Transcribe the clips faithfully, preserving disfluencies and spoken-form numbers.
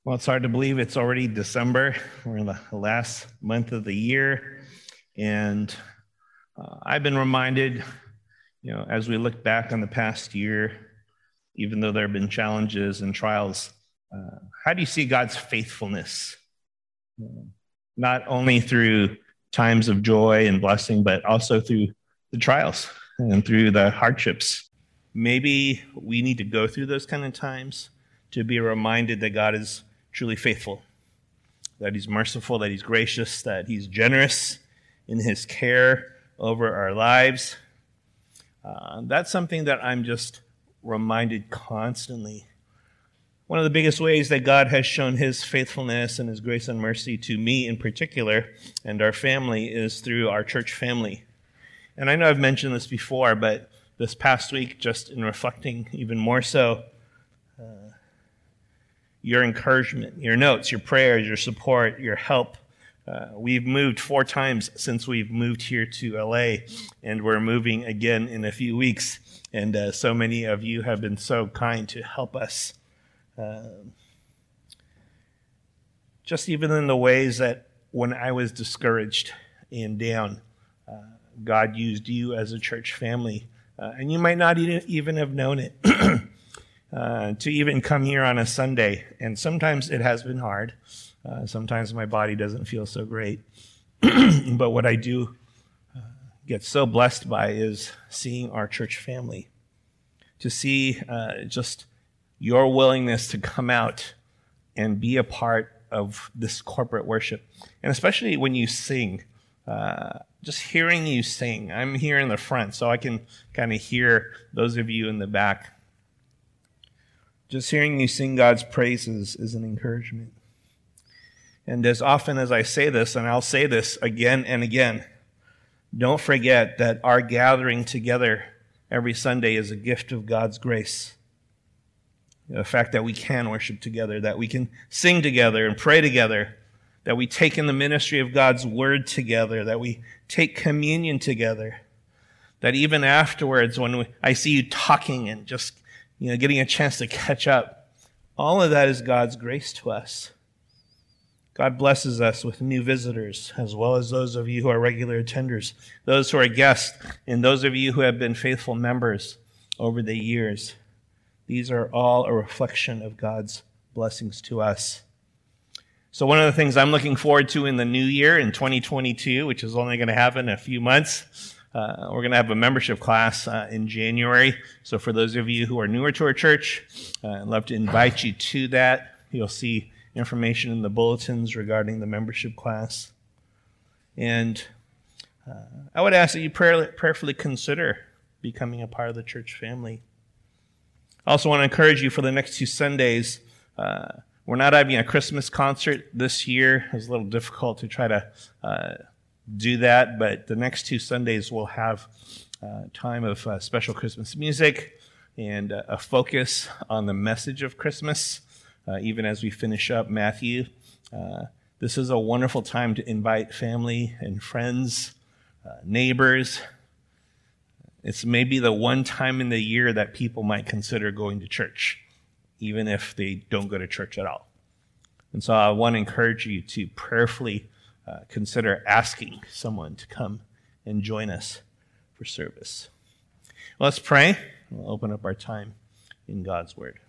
Well, it's hard to believe it's already December. We're in the last month of the year. And uh, I've been reminded, you know, as we look back on the past year, even though there have been challenges and trials, uh, how do you see God's faithfulness? Not only through times of joy and blessing, but also through the trials and through the hardships. Maybe we need to go through those kind of times to be reminded that God is truly faithful, that he's merciful, that he's gracious, that he's generous in his care over our lives. Uh, that's something that I'm just reminded constantly. One of the biggest ways that God has shown his faithfulness and his grace and mercy to me in particular and our family is through our church family. And I know I've mentioned this before, but this past week, just in reflecting even more so, uh, your encouragement, your notes, your prayers, your support, your help. Uh, we've moved four times since we've moved here to L A, and we're moving again in a few weeks. And uh, so many of you have been so kind to help us. Uh, just even in the ways that when I was discouraged and down, uh, God used you as a church family. Uh, and you might not even have known it. Uh, to even come here on a Sunday. And sometimes it has been hard. Uh, sometimes my body doesn't feel so great. But what I do uh, get so blessed by is seeing our church family. To see uh, just your willingness to come out and be a part of this corporate worship. And especially when you sing. Uh, just hearing you sing. I'm here in the front, so I can kind of hear those of you in the back. Just hearing you sing God's praises is an encouragement. And as often as I say this, and I'll say this again and again, don't forget that our gathering together every Sunday is a gift of God's grace. The fact that we can worship together, that we can sing together and pray together, that we take in the ministry of God's word together, that we take communion together, that even afterwards when we, I see you talking and just you know, getting a chance to catch up. All of that is God's grace to us. God blesses us with new visitors, as well as those of you who are regular attenders, those who are guests, and those of you who have been faithful members over the years. These are all a reflection of God's blessings to us. So one of the things I'm looking forward to in the new year, in twenty twenty-two, which is only going to happen in a few months, Uh, we're going to have a membership class uh, in January. So for those of you who are newer to our church, uh, I'd love to invite you to that. You'll see information in the bulletins regarding the membership class. And uh, I would ask that you pray- prayerfully consider becoming a part of the church family. I also want to encourage you for the next two Sundays. Uh, we're not having a Christmas concert this year. It was a little difficult to try to uh, do that, but the next two Sundays we'll have a time of uh, special Christmas music and uh, a focus on the message of Christmas, uh, even as we finish up Matthew. Uh, this is a wonderful time to invite family and friends, uh, neighbors. It's maybe the one time in the year that people might consider going to church, even if they don't go to church at all. And so I want to encourage you to prayerfully Uh, consider asking someone to come and join us for service. Let's pray. We'll open up our time in God's Word.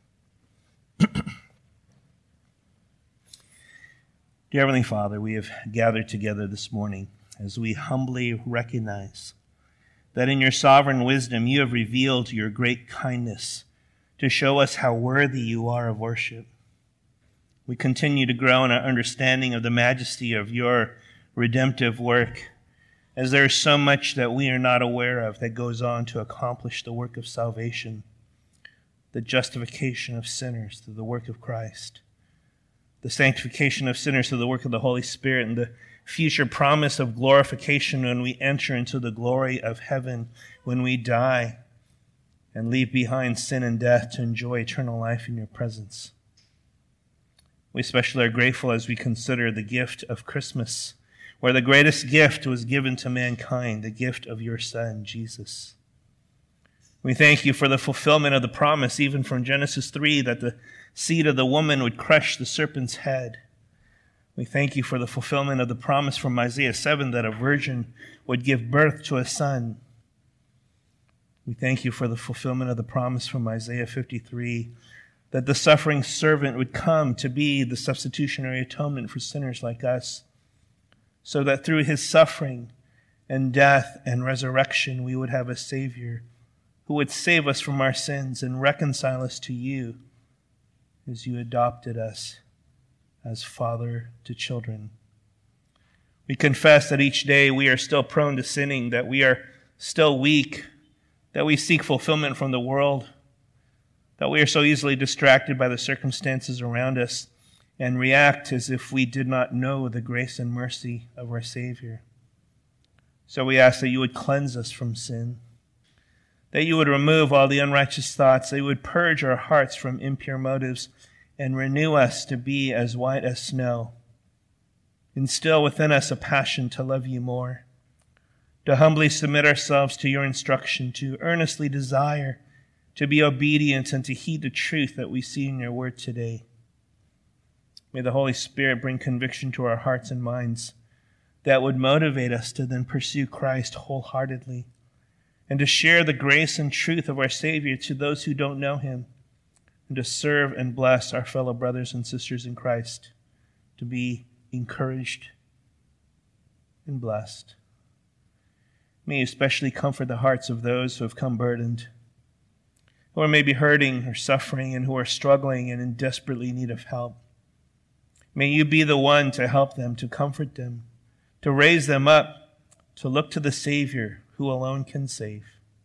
Dear Heavenly Father, we have gathered together this morning as we humbly recognize that in your sovereign wisdom you have revealed your great kindness to show us how worthy you are of worship. We continue to grow in our understanding of the majesty of your redemptive work, as there is so much that we are not aware of that goes on to accomplish the work of salvation, the justification of sinners through the work of Christ, the sanctification of sinners through the work of the Holy Spirit, and the future promise of glorification when we enter into the glory of heaven, when we die and leave behind sin and death to enjoy eternal life in your presence. We especially are grateful as we consider the gift of Christmas, where the greatest gift was given to mankind, the gift of your Son, Jesus. We thank you for the fulfillment of the promise, even from Genesis three, that the seed of the woman would crush the serpent's head. We thank you for the fulfillment of the promise from Isaiah seven that a virgin would give birth to a son. We thank you for the fulfillment of the promise from Isaiah fifty-three that the suffering servant would come to be the substitutionary atonement for sinners like us, so that through his suffering and death and resurrection we would have a Savior who would save us from our sins and reconcile us to you as you adopted us as father to children. We confess that each day we are still prone to sinning, that we are still weak, that we seek fulfillment from the world, that we are so easily distracted by the circumstances around us and react as if we did not know the grace and mercy of our Savior. So we ask that you would cleanse us from sin, that you would remove all the unrighteous thoughts, that you would purge our hearts from impure motives and renew us to be as white as snow. Instill within us a passion to love you more, to humbly submit ourselves to your instruction, to earnestly desire to be obedient and to heed the truth that we see in your word today. May the Holy Spirit bring conviction to our hearts and minds that would motivate us to then pursue Christ wholeheartedly and to share the grace and truth of our Savior to those who don't know him, and to serve and bless our fellow brothers and sisters in Christ, to be encouraged and blessed. May you especially comfort the hearts of those who have come burdened, who are maybe hurting or suffering and who are struggling and in desperately need of help. May you be the one to help them, to comfort them, to raise them up, to look to the Savior who alone can save.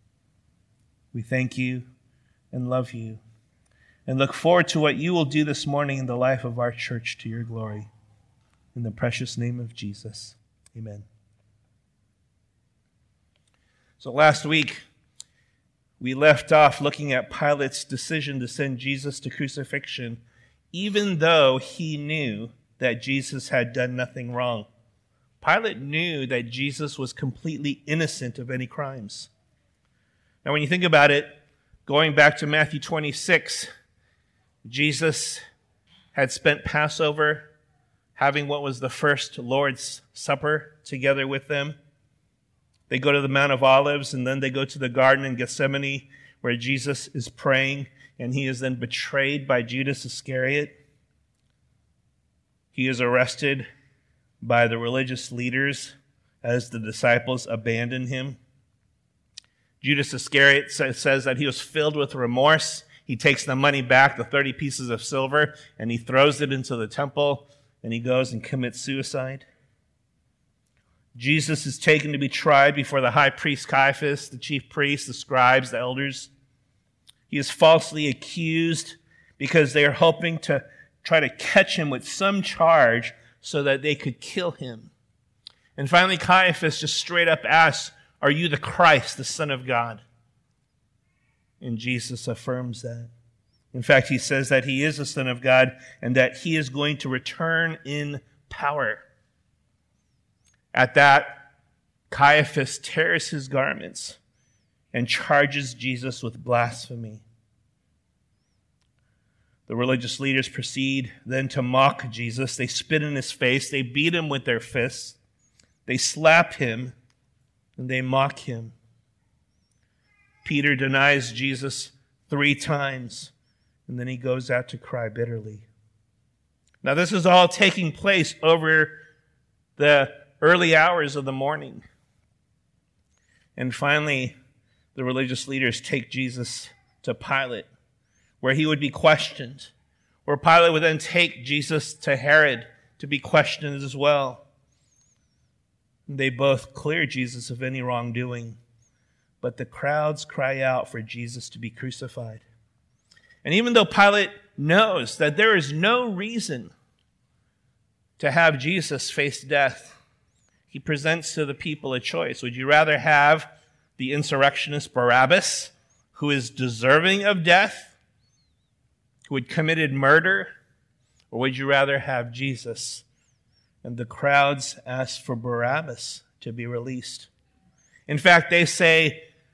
We thank you and love you and look forward to what you will do this morning in the life of our church to your glory. In the precious name of Jesus, amen. So last week, we left off looking at Pilate's decision to send Jesus to crucifixion, even though he knew that Jesus had done nothing wrong. Pilate knew that Jesus was completely innocent of any crimes. Now, when you think about it, going back to Matthew twenty-six, Jesus had spent Passover having what was the first Lord's Supper together with them. They go to the Mount of Olives, and then they go to the Garden in Gethsemane, where Jesus is praying, and he is then betrayed by Judas Iscariot. He is arrested by the religious leaders as the disciples abandon him. Judas Iscariot says that he was filled with remorse. He takes the money back, the thirty pieces of silver, and he throws it into the temple, and he goes and commits suicide. Jesus is taken to be tried before the high priest Caiaphas, the chief priests, the scribes, the elders. He is falsely accused because they are hoping to try to catch him with some charge so that they could kill him. And finally, Caiaphas just straight up asks, "Are you the Christ, the Son of God?" And Jesus affirms that. In fact, he says that he is the Son of God and that he is going to return in power. At that, Caiaphas tears his garments and charges Jesus with blasphemy. The religious leaders proceed then to mock Jesus. They spit in his face. They beat him with their fists. They slap him and they mock him. Peter denies Jesus three times, and then he goes out to cry bitterly. Now, this is all taking place over the early hours of the morning. And finally, the religious leaders take Jesus to Pilate, where he would be questioned, where Pilate would then take Jesus to Herod to be questioned as well. They both clear Jesus of any wrongdoing, but the crowds cry out for Jesus to be crucified. And even though Pilate knows that there is no reason to have Jesus face death, he presents to the people a choice. Would you rather have the insurrectionist Barabbas, who is deserving of death, who had committed murder, or would you rather have Jesus? And the crowds ask for Barabbas to be released. In fact, they say,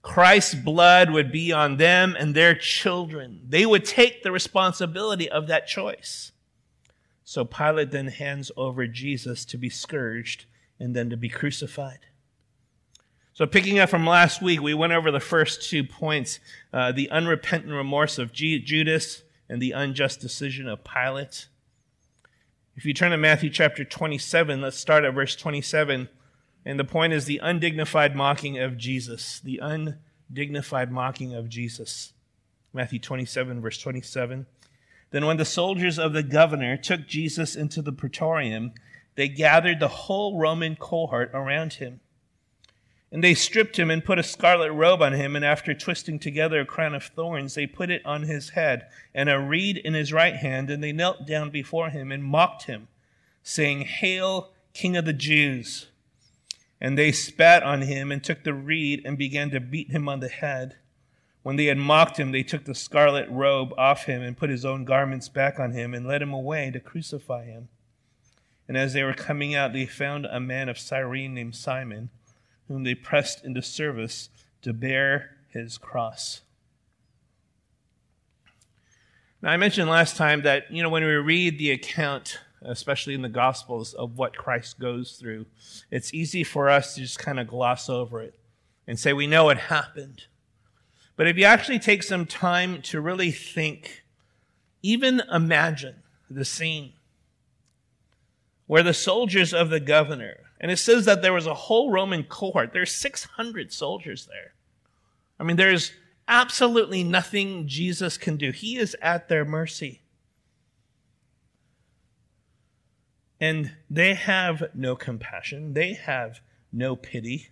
Christ's blood would be on them and their children. They would take the responsibility of that choice. So Pilate then hands over Jesus to be scourged and then to be crucified. So picking up from last week, we went over the first two points, uh, the unrepentant remorse of G- Judas and the unjust decision of Pilate. If you turn to Matthew chapter twenty-seven, let's start at verse twenty-seven. And the point is the undignified mocking of Jesus. The undignified mocking of Jesus. Matthew twenty-seven, verse twenty-seven. Then when the soldiers of the governor took Jesus into the praetorium, they gathered the whole Roman cohort around him. And they stripped him and put a scarlet robe on him, and after twisting together a crown of thorns, they put it on his head and a reed in his right hand, and they knelt down before him and mocked him, saying, "Hail, King of the Jews!" And they spat on him and took the reed and began to beat him on the head. When they had mocked him, they took the scarlet robe off him and put his own garments back on him and led him away to crucify him. And as they were coming out, they found a man of Cyrene named Simon, whom they pressed into service to bear his cross. Now, I mentioned last time that, you know, when we read the account, especially in the Gospels, of what Christ goes through, it's easy for us to just kind of gloss over it and say we know it happened. But if you actually take some time to really think, even imagine the scene where the soldiers of the governor, and it says that there was a whole Roman cohort. There's six hundred soldiers there. I mean, there's absolutely nothing Jesus can do. He is at their mercy. And they have no compassion. They have no pity.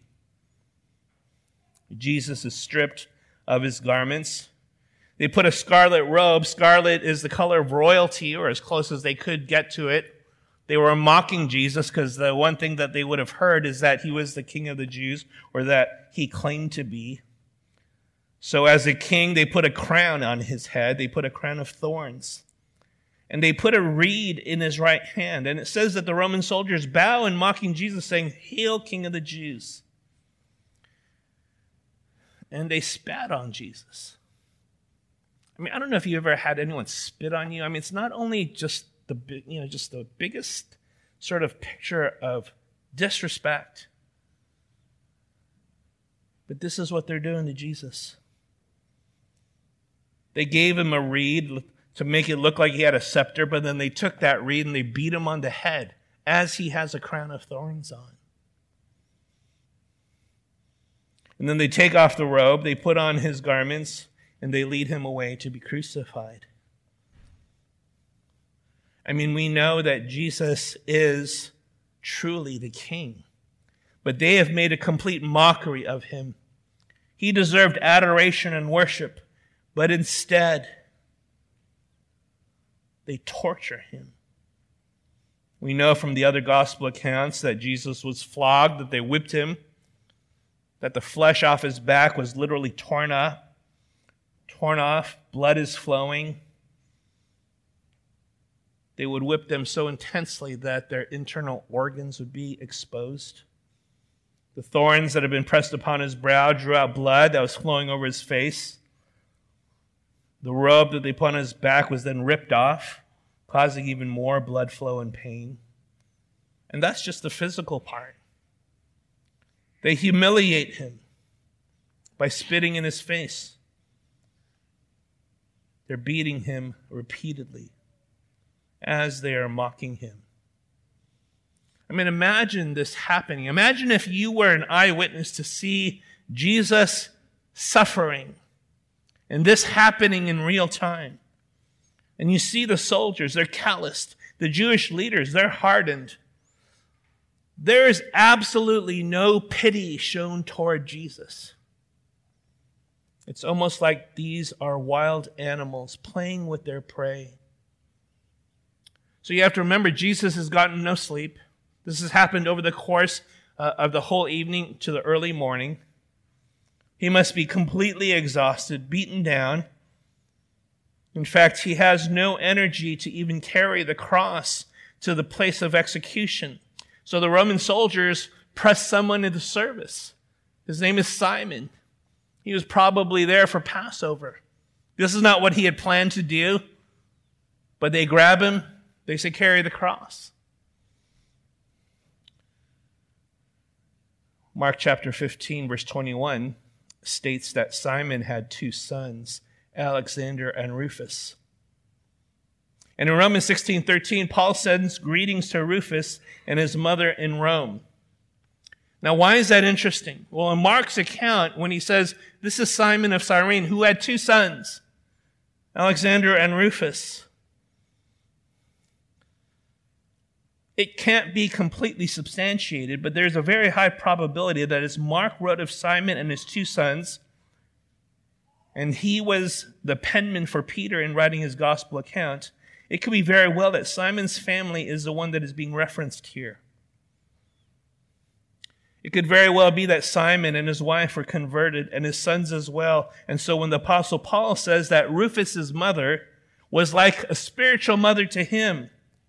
Jesus is stripped of his garments. They put a scarlet robe. Scarlet is the color of royalty, or as close as they could get to it. They were mocking Jesus because the one thing that they would have heard is that he was the King of the Jews, or that he claimed to be. So as a king, they put a crown on his head. They put a crown of thorns. And they put a reed in his right hand. And it says that the Roman soldiers bow in mocking Jesus, saying, "Hail, King of the Jews." And they spat on Jesus. I mean, I don't know if you ever had anyone spit on you. I mean, it's not only just the, you know, just the biggest sort of picture of disrespect, but this is what they're doing to Jesus. They gave him a reed to make it look like he had a scepter, but then they took that reed and they beat him on the head as he has a crown of thorns on. And then they take off the robe, they put on his garments, and they lead him away to be crucified. I mean, we know that Jesus is truly the King, but they have made a complete mockery of him. He deserved adoration and worship, but instead, they torture him. We know from the other gospel accounts that Jesus was flogged, that they whipped him, that the flesh off his back was literally torn up, torn off, blood is flowing. They would whip them so intensely that their internal organs would be exposed. The thorns that had been pressed upon his brow drew out blood that was flowing over his face. The robe that they put on his back was then ripped off, causing even more blood flow and pain. And that's just the physical part. They humiliate him by spitting in his face. They're beating him repeatedly as they are mocking him. I mean, imagine this happening. Imagine if you were an eyewitness to see Jesus suffering and this happening in real time. And you see the soldiers, they're calloused. The Jewish leaders, they're hardened. There is absolutely no pity shown toward Jesus. It's almost like these are wild animals playing with their prey. So you have to remember, Jesus has gotten no sleep. This has happened over the course uh, of the whole evening to the early morning. He must be completely exhausted, beaten down. In fact, he has no energy to even carry the cross to the place of execution. So the Roman soldiers press someone into service. His name is Simon. He was probably there for Passover. This is not what he had planned to do, but they grab him. They say, carry the cross. Mark chapter fifteen, verse twenty-one states that Simon had two sons, Alexander and Rufus. And in Romans sixteen thirteen, Paul sends greetings to Rufus and his mother in Rome. Now, why is that interesting? Well, in Mark's account, when he says, this is Simon of Cyrene, who had two sons, Alexander and Rufus, it can't be completely substantiated, but there's a very high probability that as Mark wrote of Simon and his two sons, and he was the penman for Peter in writing his gospel account, it could be very well that Simon's family is the one that is being referenced here. It could very well be that Simon and his wife were converted, and his sons as well. And so when the Apostle Paul says that Rufus's mother was like a spiritual mother to him,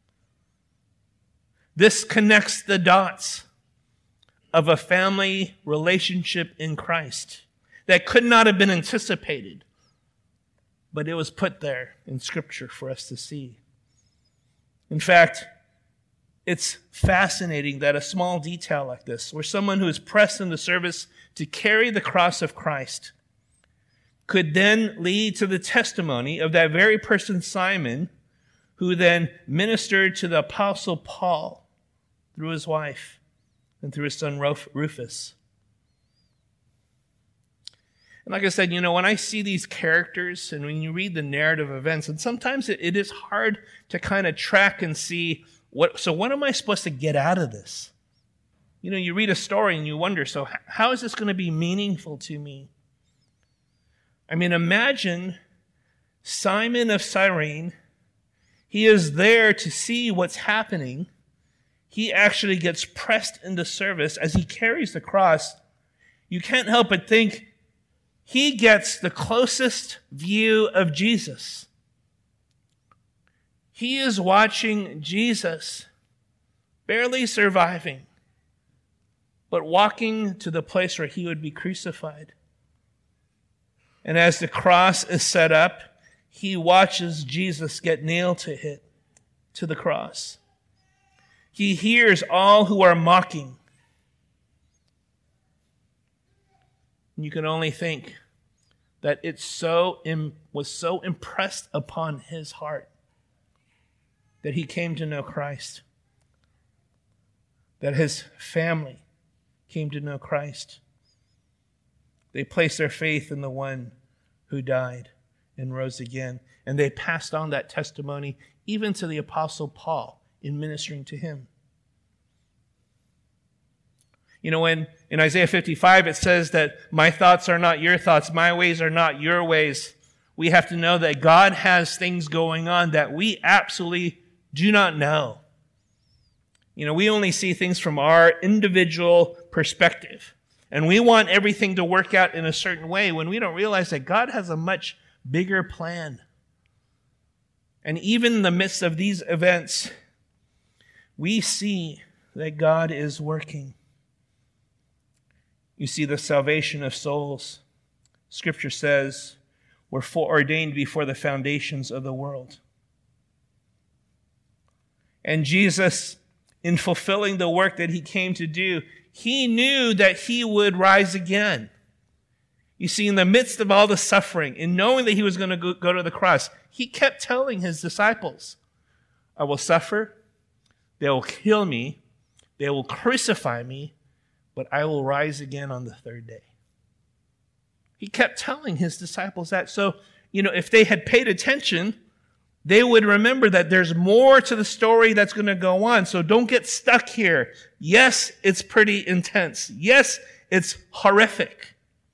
this connects the dots of a family relationship in Christ that could not have been anticipated, but it was put there in Scripture for us to see. In fact, it's fascinating that a small detail like this, where someone who is pressed in the service to carry the cross of Christ, could then lead to the testimony of that very person, Simon, who then ministered to the Apostle Paul through his wife and through his son Rufus. And like I said, you know, when I see these characters and when you read the narrative events, and sometimes it, it is hard to kind of track and see, what. so what am I supposed to get out of this? You know, you read a story and you wonder, so how is this going to be meaningful to me? I mean, imagine Simon of Cyrene. He is there to see what's happening. He actually gets pressed into service as he carries the cross. You can't help but think he gets the closest view of Jesus. He is watching Jesus, barely surviving, but walking to the place where he would be crucified. And as the cross is set up, he watches Jesus get nailed to it, to the cross. He hears all who are mocking. You can only think that it so was so impressed upon his heart that he came to know Christ, that his family came to know Christ. They placed their faith in the one who died and rose again, and they passed on that testimony even to the Apostle Paul in ministering to him. You know, when in Isaiah fifty-five it says that my thoughts are not your thoughts, my ways are not your ways, we have to know that God has things going on that we absolutely do not know. You know, we only see things from our individual perspective, and we want everything to work out in a certain way when we don't realize that God has a much bigger plan. And even in the midst of these events, we see that God is working. You see the salvation of souls. Scripture says, were foreordained before the foundations of the world. And Jesus, in fulfilling the work that he came to do, he knew that he would rise again. You see, in the midst of all the suffering, in knowing that he was going to go, go to the cross, he kept telling his disciples, I will suffer, they will kill me, they will crucify me, but I will rise again on the third day. He kept telling his disciples that. So, you know, if they had paid attention, they would remember that there's more to the story that's going to go on. So don't get stuck here. Yes, it's pretty intense. Yes, it's horrific.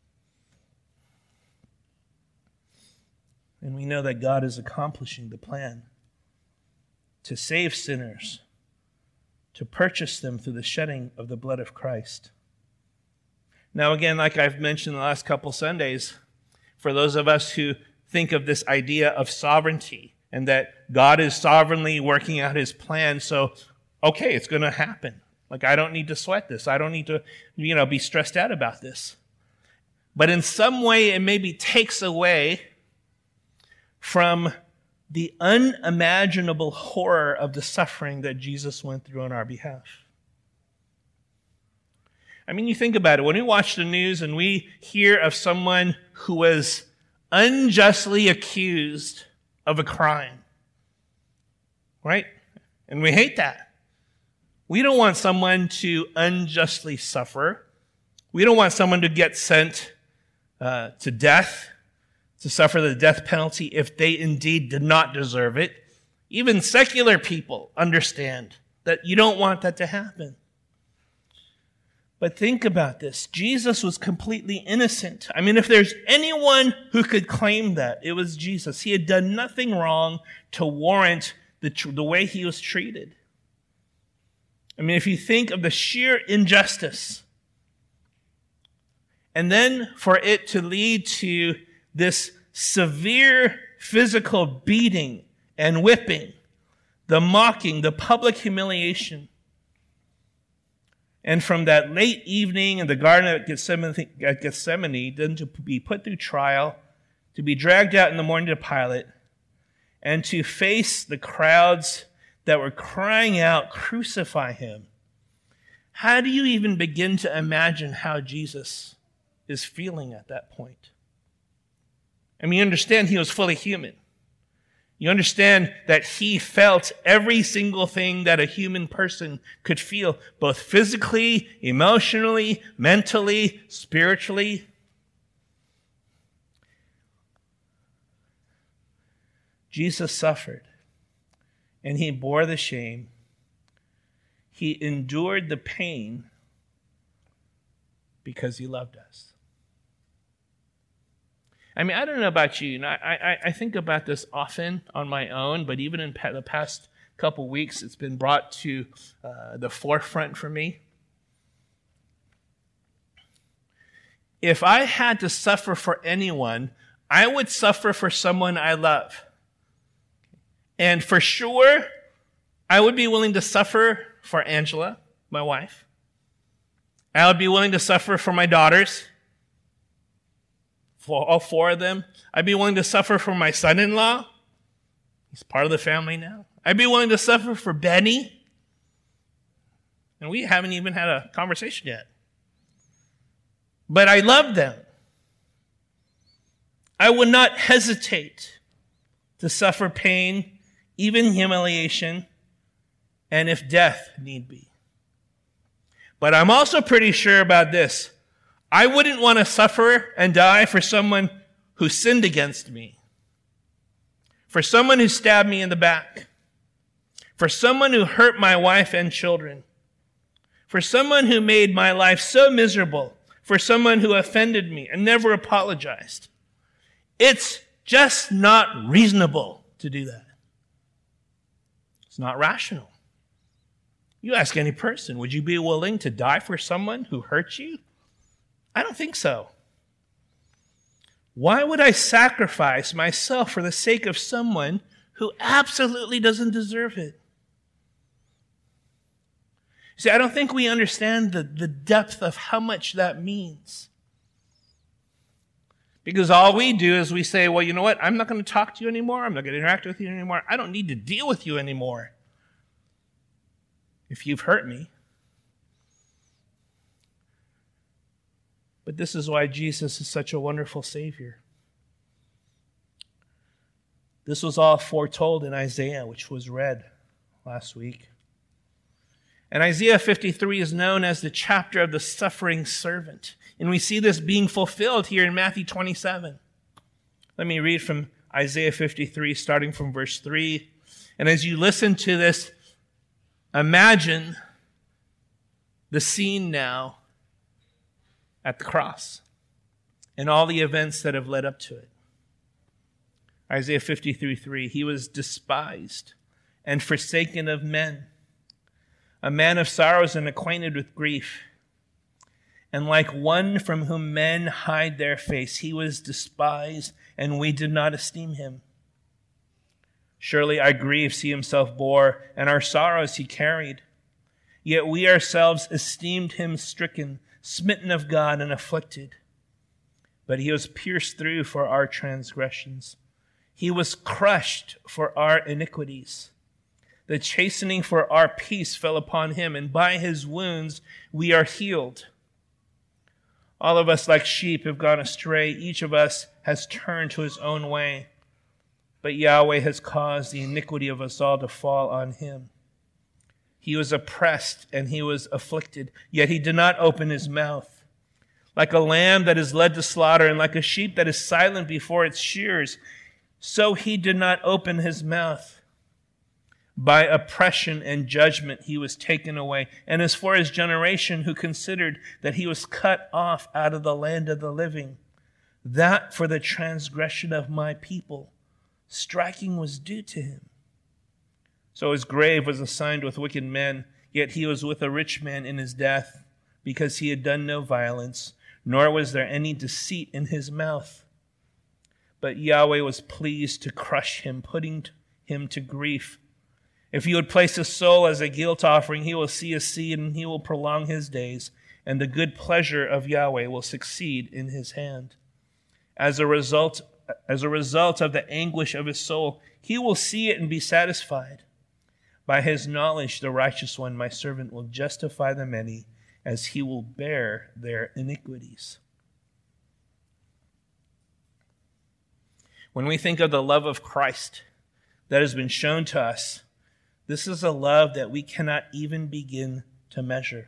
And we know that God is accomplishing the plan to save sinners, to purchase them through the shedding of the blood of Christ. Now, again, like I've mentioned the last couple Sundays, for those of us who think of this idea of sovereignty and that God is sovereignly working out his plan, so, okay, it's going to happen. Like, I don't need to sweat this. I don't need to, you know, be stressed out about this. but in some way it maybe takes away from the unimaginable horror of the suffering that Jesus went through on our behalf. I mean, you think about it. When we watch the news and we hear of someone who was unjustly accused of a crime, right? And we hate that. We don't want someone to unjustly suffer. We don't want someone to get sent uh, to death, to suffer the death penalty if they indeed did not deserve it. Even secular people understand that you don't want that to happen. But think about this. Jesus was completely innocent. I mean, if there's anyone who could claim that, it was Jesus. He had done nothing wrong to warrant the, tr- the way he was treated. I mean, if you think of the sheer injustice, and then for it to lead to this severe physical beating and whipping, the mocking, the public humiliation, and from that late evening in the Garden of Gethsemane, Gethsemane, then to be put through trial, to be dragged out in the morning to Pilate, and to face the crowds that were crying out, "Crucify him." How do you even begin to imagine how Jesus is feeling at that point? I mean, you understand he was fully human. You understand that he felt every single thing that a human person could feel, both physically, emotionally, mentally, spiritually. Jesus suffered, and he bore the shame. He endured the pain because he loved us. I mean, I don't know about you. And I, I, I think about this often on my own, but even in the past couple weeks, it's been brought to uh, the forefront for me. If I had to suffer for anyone, I would suffer for someone I love. And for sure, I would be willing to suffer for Angela, my wife. I would be willing to suffer for my daughters. For all four of them. I'd be willing to suffer for my son-in-law. He's part of the family now. I'd be willing to suffer for Benny. And we haven't even had a conversation yet. But I love them. I would not hesitate to suffer pain, even humiliation, and if death need be. But I'm also pretty sure about this. I wouldn't want to suffer and die for someone who sinned against me, for someone who stabbed me in the back, for someone who hurt my wife and children, for someone who made my life so miserable, for someone who offended me and never apologized. It's just not reasonable to do that. It's not rational. You ask any person, would you be willing to die for someone who hurt you? I don't think so. Why would I sacrifice myself for the sake of someone who absolutely doesn't deserve it? See, I don't think we understand the, the depth of how much that means. Because all we do is we say, well, you know what? I'm not going to talk to you anymore. I'm not going to interact with you anymore. I don't need to deal with you anymore if you've hurt me. But this is why Jesus is such a wonderful Savior. This was all foretold in Isaiah, which was read last week. And Isaiah fifty-three is known as the chapter of the suffering servant. And we see this being fulfilled here in Matthew twenty-seven. Let me read from Isaiah fifty-three, starting from verse three. And as you listen to this, imagine the scene now at the cross and all the events that have led up to it. Isaiah fifty-three three, he was despised and forsaken of men, a man of sorrows and acquainted with grief. And like one from whom men hide their face, he was despised, and we did not esteem him. Surely our griefs he himself bore, and our sorrows he carried. Yet we ourselves esteemed him stricken, smitten of God, and afflicted. but he was pierced through for our transgressions. He was crushed for our iniquities. The chastening for our peace fell upon him, and by his wounds we are healed. All of us like sheep have gone astray. Each of us has turned to his own way. But Yahweh has caused the iniquity of us all to fall on him. He was oppressed and he was afflicted, yet he did not open his mouth. Like a lamb that is led to slaughter, and like a sheep that is silent before its shearers, so he did not open his mouth. By oppression and judgment he was taken away. And as for his generation, who considered that he was cut off out of the land of the living, that for the transgression of my people, striking was due to him. So his grave was assigned with wicked men, yet he was with a rich man in his death, because he had done no violence, nor was there any deceit in his mouth. But Yahweh was pleased to crush him, putting him to grief. If he would place his soul as a guilt offering, he will see his seed, and he will prolong his days, and the good pleasure of Yahweh will succeed in his hand. As a result, as a result of the anguish of his soul, he will see it and be satisfied. By his knowledge, the righteous one, my servant, will justify the many, as he will bear their iniquities. When we think of the love of Christ that has been shown to us, this is a love that we cannot even begin to measure.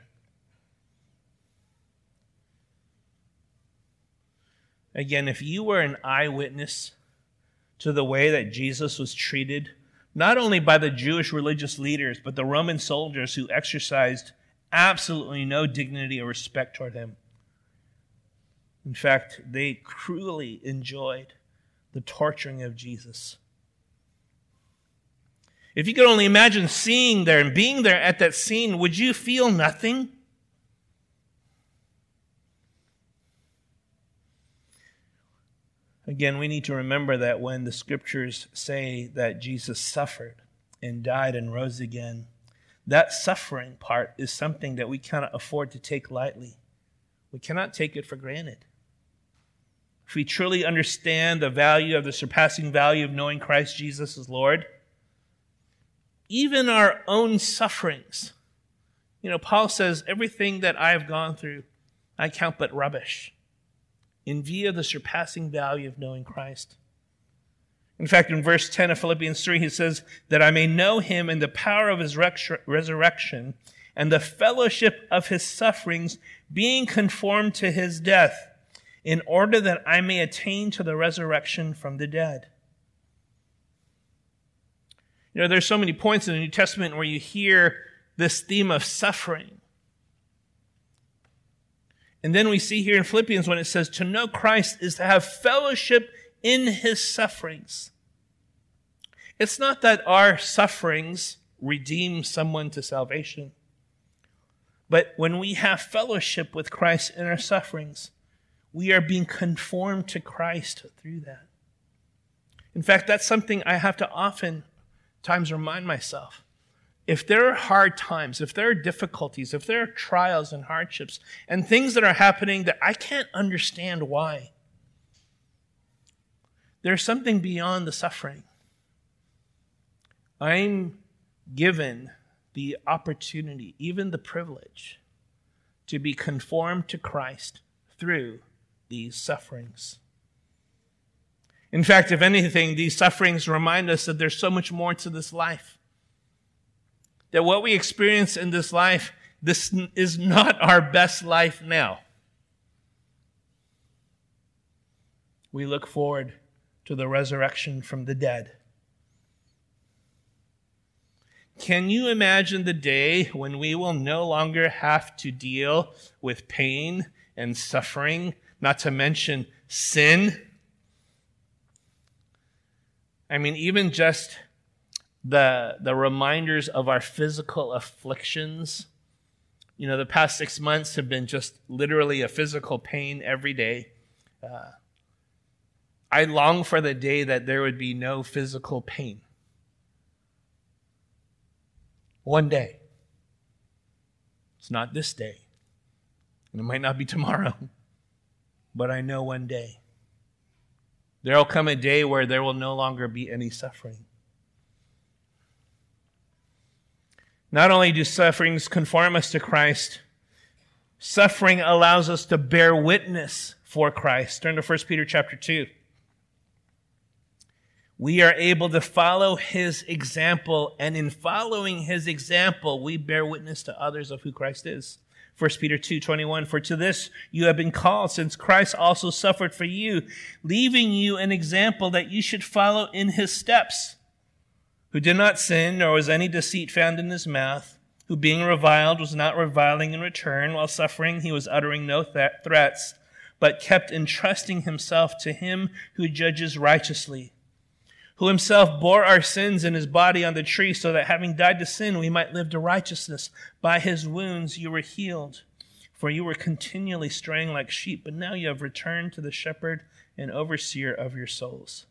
Again, if you were an eyewitness to the way that Jesus was treated, not only by the Jewish religious leaders, but the Roman soldiers who exercised absolutely no dignity or respect toward him. In fact, they cruelly enjoyed the torturing of Jesus. If you could only imagine seeing there and being there at that scene, would you feel nothing? Again, we need to remember that when the scriptures say that Jesus suffered and died and rose again, that suffering part is something that we cannot afford to take lightly. We cannot take it for granted. If we truly understand the value of the surpassing value of knowing Christ Jesus as Lord, even our own sufferings. You know, Paul says, everything that I have gone through, I count but rubbish in view of the surpassing value of knowing Christ. In fact, in verse ten of Philippians three, he says, that I may know him and the power of his resurrection and the fellowship of his sufferings, being conformed to his death, in order that I may attain to the resurrection from the dead. You know, there's so many points in the New Testament where you hear this theme of suffering. And then we see here in Philippians when it says, to know Christ is to have fellowship in his sufferings. It's not that our sufferings redeem someone to salvation, but when we have fellowship with Christ in our sufferings, we are being conformed to Christ through that. In fact, that's something I have to often times remind myself. If there are hard times, if there are difficulties, if there are trials and hardships and things that are happening that I can't understand why, there's something beyond the suffering. I'm given the opportunity, even the privilege, to be conformed to Christ through these sufferings. In fact, if anything, these sufferings remind us that there's so much more to this life. That what we experience in this life, this is not our best life now. We look forward to the resurrection from the dead. Can you imagine the day when we will no longer have to deal with pain and suffering, not to mention sin? I mean, even just the, the reminders of our physical afflictions. You know, the past six months have been just literally a physical pain every day. Uh, I long for the day that there would be no physical pain. One day. It's not this day. And it might not be tomorrow. but I know one day there will come a day where there will no longer be any suffering. Not only do sufferings conform us to Christ, suffering allows us to bear witness for Christ. Turn to First Peter chapter two. We are able to follow his example, and in following his example, we bear witness to others of who Christ is. First Peter two twenty-one, for to this you have been called, since Christ also suffered for you, leaving you an example that you should follow in his steps, who did not sin, nor was any deceit found in his mouth, who being reviled was not reviling in return, while suffering he was uttering no th- threats, but kept entrusting himself to him who judges righteously, who himself bore our sins in his body on the tree, so that having died to sin, we might live to righteousness. By his wounds you were healed, for you were continually straying like sheep, but now you have returned to the shepherd and overseer of your souls.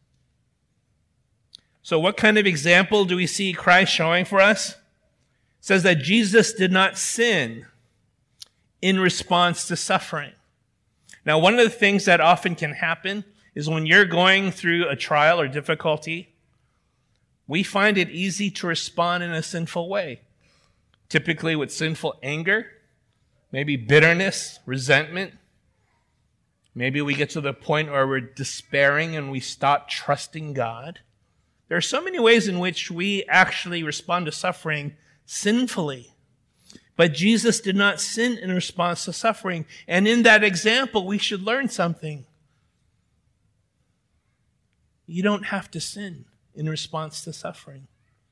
So what kind of example do we see Christ showing for us? It says that Jesus did not sin in response to suffering. Now, one of the things that often can happen is when you're going through a trial or difficulty, we find it easy to respond in a sinful way, typically with sinful anger, maybe bitterness, resentment. Maybe we get to the point where we're despairing and we stop trusting God. There are so many ways in which we actually respond to suffering sinfully. But Jesus did not sin in response to suffering. And in that example, we should learn something. You don't have to sin in response to suffering.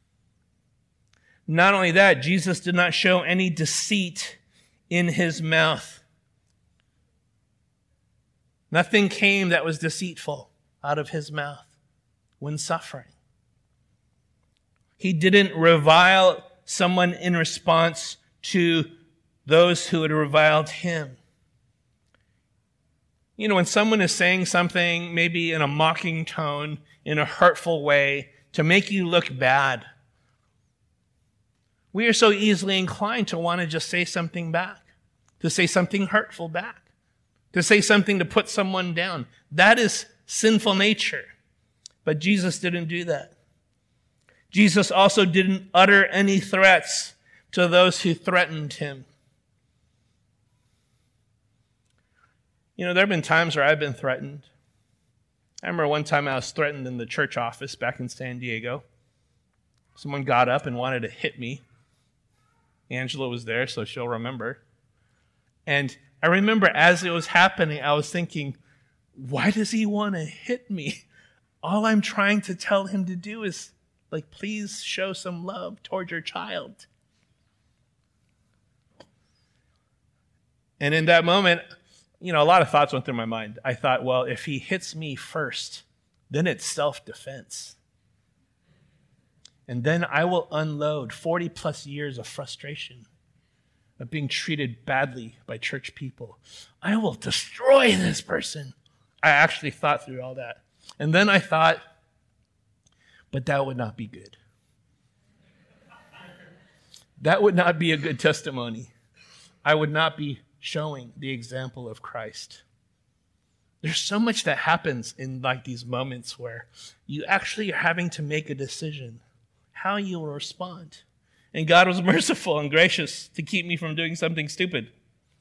Not only that, Jesus did not show any deceit in his mouth. Nothing came that was deceitful out of his mouth when suffering. He didn't revile someone in response to those who had reviled him. You know, when someone is saying something, maybe in a mocking tone, in a hurtful way, to make you look bad, we are so easily inclined to want to just say something back, to say something hurtful back, to say something to put someone down. That is sinful nature. But Jesus didn't do that. Jesus also didn't utter any threats to those who threatened him. You know, there have been times where I've been threatened. I remember one time I was threatened in the church office back in San Diego. Someone got up and wanted to hit me. Angela was there, so she'll remember. And I remember as it was happening, I was thinking, why does he want to hit me? All I'm trying to tell him to do is, like, please show some love toward your child. And in that moment, you know, a lot of thoughts went through my mind. I thought, well, if he hits me first, then it's self-defense. And then I will unload forty plus years of frustration of being treated badly by church people. I will destroy this person. I actually thought through all that. And then I thought, but that would not be good. That would not be a good testimony. I would not be showing the example of Christ. There's so much that happens in like these moments where you actually are having to make a decision how you will respond. And God was merciful and gracious to keep me from doing something stupid.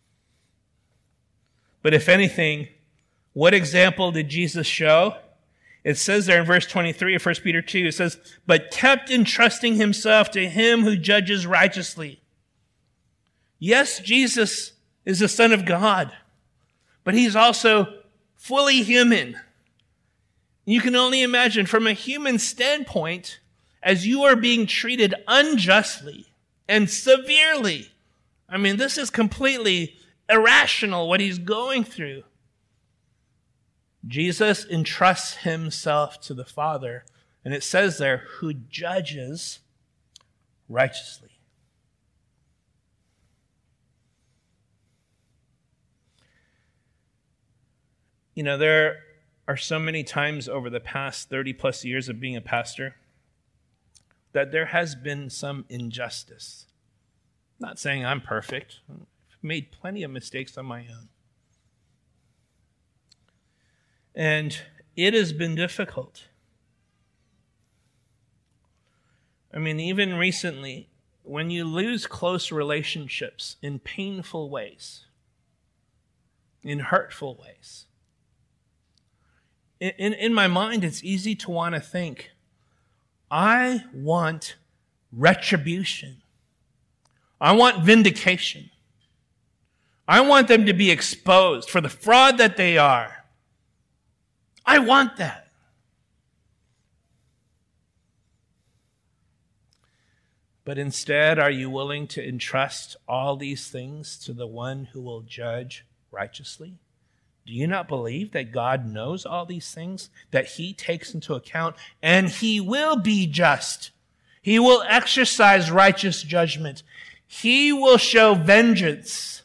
But if anything, what example did Jesus show? It says there in verse twenty-three of First Peter two, it says, but kept entrusting himself to him who judges righteously. Yes, Jesus is the Son of God, but he's also fully human. You can only imagine from a human standpoint, as you are being treated unjustly and severely. I mean, this is completely irrational what he's going through. Jesus entrusts himself to the Father, and it says there, who judges righteously. You know, there are so many times over the past thirty plus years of being a pastor that there has been some injustice. I'm not saying I'm perfect. I've made plenty of mistakes on my own. And it has been difficult. I mean, even recently, when you lose close relationships in painful ways, in hurtful ways, in, in, in my mind, it's easy to want to think, I want retribution. I want vindication. I want them to be exposed for the fraud that they are. I want that. But instead, are you willing to entrust all these things to the one who will judge righteously? Do you not believe that God knows all these things, that he takes into account, and he will be just? He will exercise righteous judgment. He will show vengeance.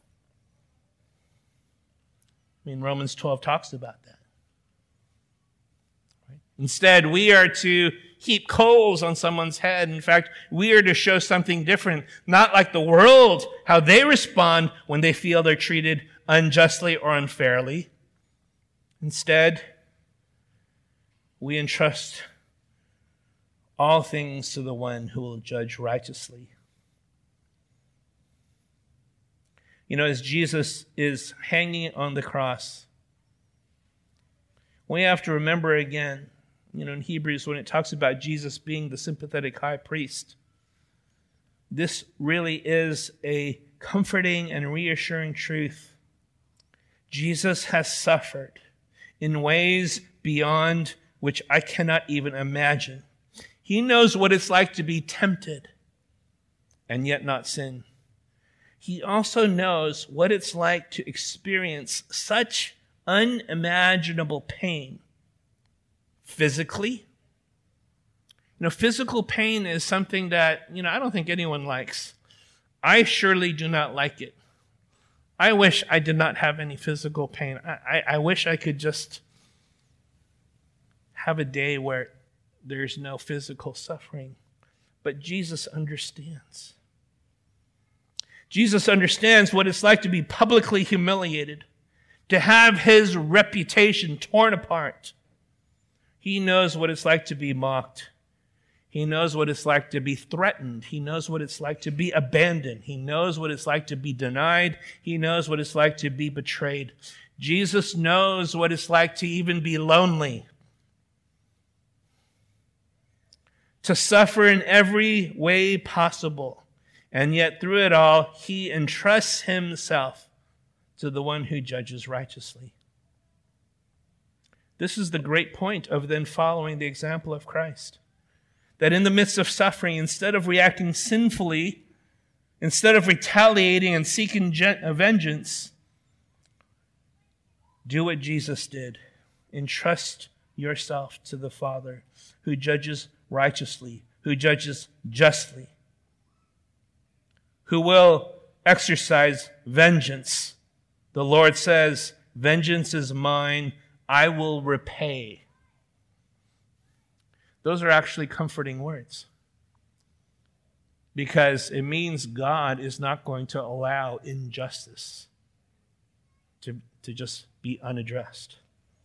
I mean, Romans twelve talks about that. Right? Instead, we are to heap coals on someone's head. In fact, we are to show something different, not like the world, how they respond when they feel they're treated unjustly or unfairly. Instead, we entrust all things to the one who will judge righteously. You know, as Jesus is hanging on the cross, we have to remember again, you know, in Hebrews, when it talks about Jesus being the sympathetic high priest, this really is a comforting and reassuring truth. Jesus has suffered in ways beyond which I cannot even imagine. He knows what it's like to be tempted and yet not sin. He also knows what it's like to experience such unimaginable pain physically. You know, physical pain is something that, you know, I don't think anyone likes. I surely do not like it. I wish I did not have any physical pain. I, I, I wish I could just have a day where there's no physical suffering. But Jesus understands. Jesus understands what it's like to be publicly humiliated, to have his reputation torn apart. He knows what it's like to be mocked. He knows what it's like to be threatened. He knows what it's like to be abandoned. He knows what it's like to be denied. He knows what it's like to be betrayed. Jesus knows what it's like to even be lonely, to suffer in every way possible. And yet through it all, he entrusts himself to the one who judges righteously. This is the great point of then following the example of Christ. That in the midst of suffering, instead of reacting sinfully, instead of retaliating and seeking vengeance, do what Jesus did. Entrust yourself to the Father who judges righteously, who judges justly, who will exercise vengeance. The Lord says, "Vengeance is mine, I will repay." Those are actually comforting words, because it means God is not going to allow injustice to, to just be unaddressed.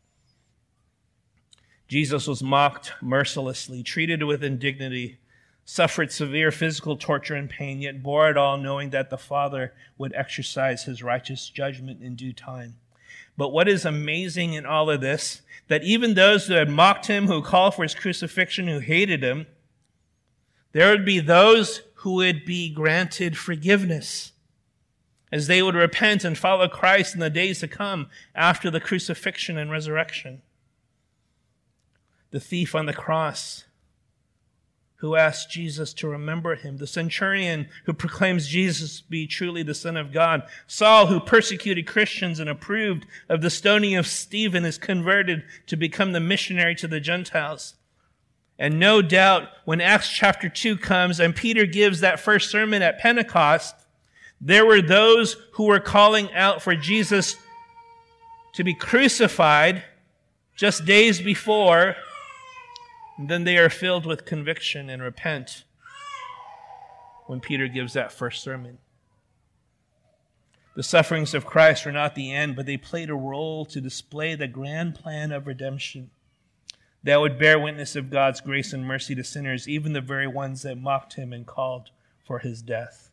Jesus was mocked mercilessly, treated with indignity, suffered severe physical torture and pain, yet bore it all, knowing that the Father would exercise his righteous judgment in due time. But what is amazing in all of this, that even those who had mocked him, who called for his crucifixion, who hated him, there would be those who would be granted forgiveness as they would repent and follow Christ in the days to come after the crucifixion and resurrection. The thief on the cross who asked Jesus to remember him, the centurion who proclaims Jesus to be truly the Son of God, Saul who persecuted Christians and approved of the stoning of Stephen is converted to become the missionary to the Gentiles. And no doubt when Acts chapter two comes and Peter gives that first sermon at Pentecost, there were those who were calling out for Jesus to be crucified just days before. And then they are filled with conviction and repent when Peter gives that first sermon. The sufferings of Christ were not the end, but they played a role to display the grand plan of redemption that would bear witness of God's grace and mercy to sinners, even the very ones that mocked him and called for his death.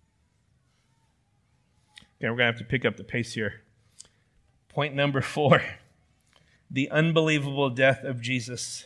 Okay, we're going to have to pick up the pace here. Point number four, the unbelievable death of Jesus.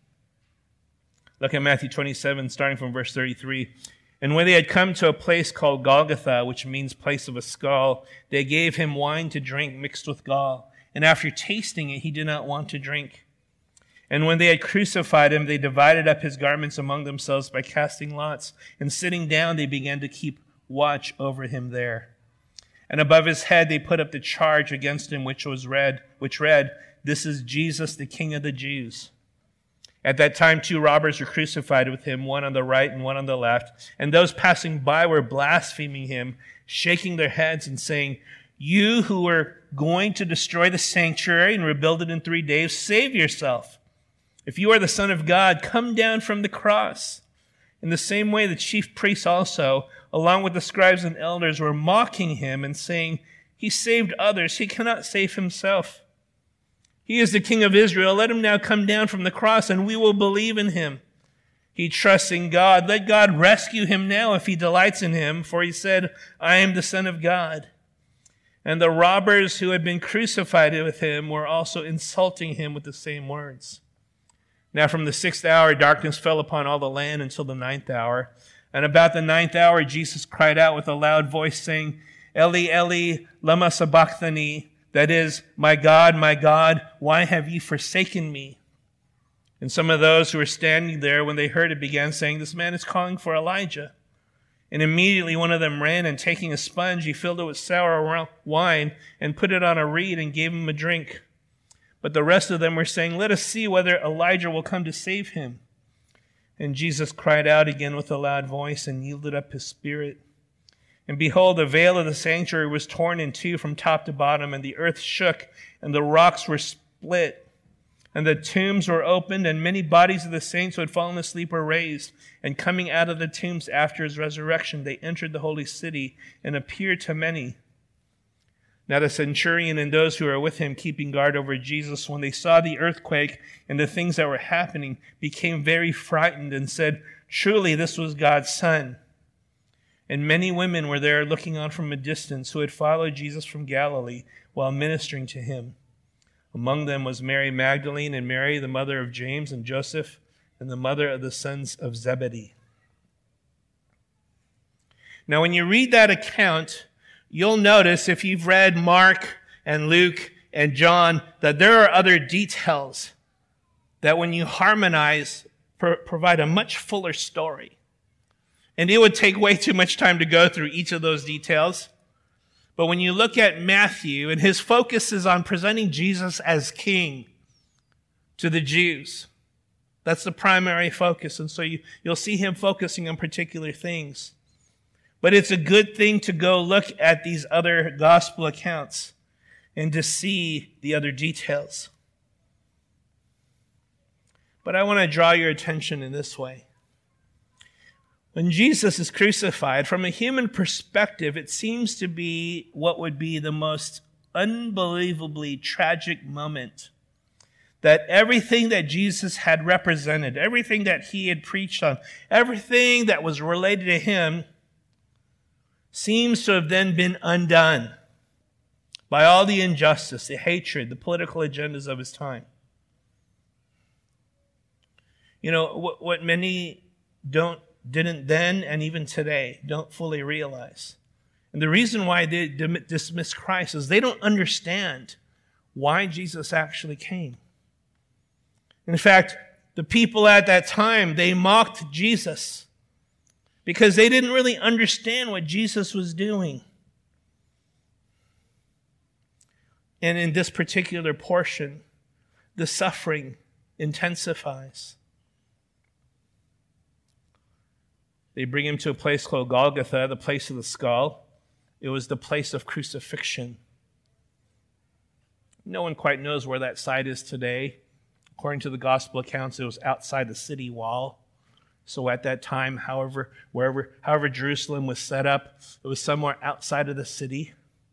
Look at Matthew twenty-seven, starting from verse thirty-three. And when they had come to a place called Golgotha, which means place of a skull, they gave him wine to drink mixed with gall. And after tasting it, he did not want to drink. And when they had crucified him, they divided up his garments among themselves by casting lots. And sitting down, they began to keep watch over him there. And above his head, they put up the charge against him, which was read, which read, "This is Jesus, the King of the Jews." At that time, two robbers were crucified with him, one on the right and one on the left. And those passing by were blaspheming him, shaking their heads and saying, "You who are going to destroy the sanctuary and rebuild it in three days, save yourself. If you are the Son of God, come down from the cross." In the same way, the chief priests also, along with the scribes and elders, were mocking him and saying, "He saved others. He cannot save himself. He is the King of Israel. Let him now come down from the cross, and we will believe in him. He trusts in God. Let God rescue him now if he delights in him, for he said, 'I am the Son of God.'" And the robbers who had been crucified with him were also insulting him with the same words. Now from the sixth hour, darkness fell upon all the land until the ninth hour. And about the ninth hour, Jesus cried out with a loud voice, saying, "Eli, Eli, lama sabachthani," that is, "My God, my God, why have you forsaken me?" And some of those who were standing there, when they heard it, began saying, "This man is calling for Elijah." And immediately one of them ran, and taking a sponge, he filled it with sour wine and put it on a reed and gave him a drink. But the rest of them were saying, "Let us see whether Elijah will come to save him." And Jesus cried out again with a loud voice and yielded up his spirit. And behold, the veil of the sanctuary was torn in two from top to bottom, and the earth shook, and the rocks were split, and the tombs were opened, and many bodies of the saints who had fallen asleep were raised. And coming out of the tombs after his resurrection, they entered the holy city and appeared to many. Now the centurion and those who were with him keeping guard over Jesus, when they saw the earthquake and the things that were happening, became very frightened and said, "Truly this was God's Son." And many women were there looking on from a distance, who had followed Jesus from Galilee while ministering to him. Among them was Mary Magdalene and Mary, the mother of James and Joseph, and the mother of the sons of Zebedee. Now, when you read that account, you'll notice, if you've read Mark and Luke and John, that there are other details that, when you harmonize, pro- provide a much fuller story. And it would take way too much time to go through each of those details. But when you look at Matthew, and his focus is on presenting Jesus as king to the Jews. That's the primary focus. And so you, you'll see him focusing on particular things. But it's a good thing to go look at these other gospel accounts and to see the other details. But I want to draw your attention in this way. When Jesus is crucified, from a human perspective, it seems to be what would be the most unbelievably tragic moment. That everything that Jesus had represented, everything that he had preached on, everything that was related to him seems to have then been undone by all the injustice, the hatred, the political agendas of his time. You know, what, what many don't didn't then and even today don't fully realize. And the reason why they dismiss Christ is they don't understand why Jesus actually came. In fact, the people at that time, they mocked Jesus because they didn't really understand what Jesus was doing. And in this particular portion, the suffering intensifies. They bring him to a place called Golgotha, the place of the skull. It was the place of crucifixion. No one quite knows where that site is today. According to the gospel accounts, it was outside the city wall. So at that time, however, wherever, however Jerusalem was set up, it was somewhere outside of the city.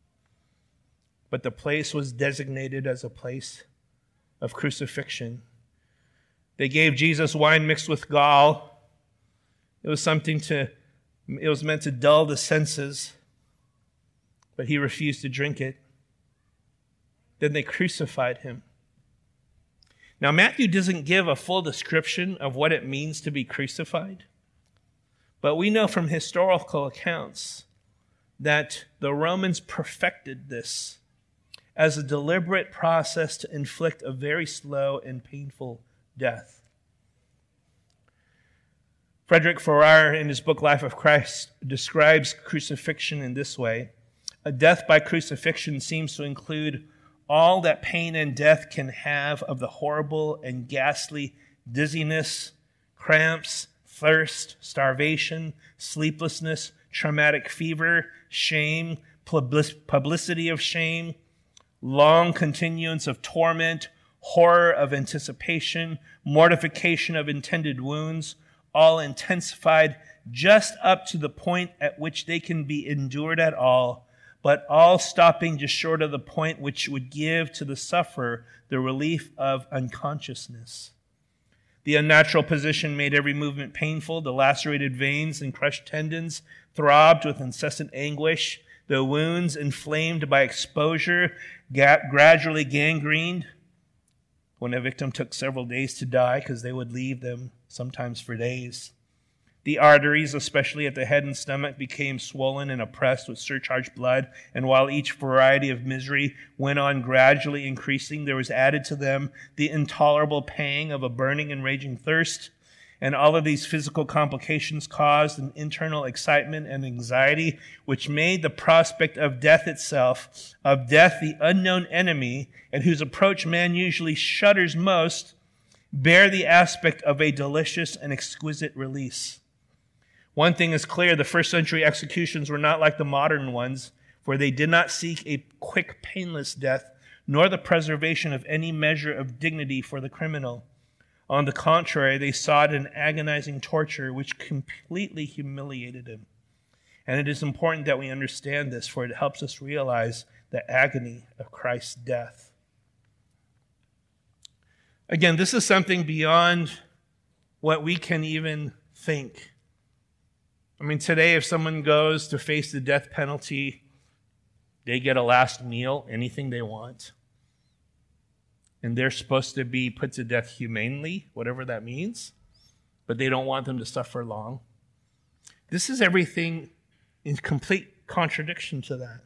but the place was designated as a place of crucifixion. They gave Jesus wine mixed with gall. It was something to, it was meant to dull the senses, but he refused to drink it. Then they crucified him. Now, Matthew doesn't give a full description of what it means to be crucified, but we know from historical accounts that the Romans perfected this as a deliberate process to inflict a very slow and painful death. Frederick Farrar, in his book Life of Christ, describes crucifixion in this way. A death by crucifixion seems to include all that pain and death can have of the horrible and ghastly dizziness, cramps, thirst, starvation, sleeplessness, traumatic fever, shame, publicity of shame, long continuance of torment, horror of anticipation, mortification of intended wounds, all intensified just up to the point at which they can be endured at all, but all stopping just short of the point which would give to the sufferer the relief of unconsciousness. The unnatural position made every movement painful. The lacerated veins and crushed tendons throbbed with incessant anguish. The wounds, inflamed by exposure, ga- gradually gangrened. When a victim took several days to die, because they would leave them sometimes for days. The arteries, especially at the head and stomach, became swollen and oppressed with surcharged blood, and while each variety of misery went on gradually increasing, there was added to them the intolerable pang of a burning and raging thirst, and all of these physical complications caused an internal excitement and anxiety, which made the prospect of death itself, of death the unknown enemy, at whose approach man usually shudders most, bear the aspect of a delicious and exquisite release. One thing is clear, the first century executions were not like the modern ones, for they did not seek a quick, painless death, nor the preservation of any measure of dignity for the criminal. On the contrary, they sought an agonizing torture which completely humiliated him. And it is important that we understand this, for it helps us realize the agony of Christ's death. Again, this is something beyond what we can even think. I mean, today, if someone goes to face the death penalty, they get a last meal, anything they want. And they're supposed to be put to death humanely, whatever that means, but they don't want them to suffer long. This is everything in complete contradiction to that.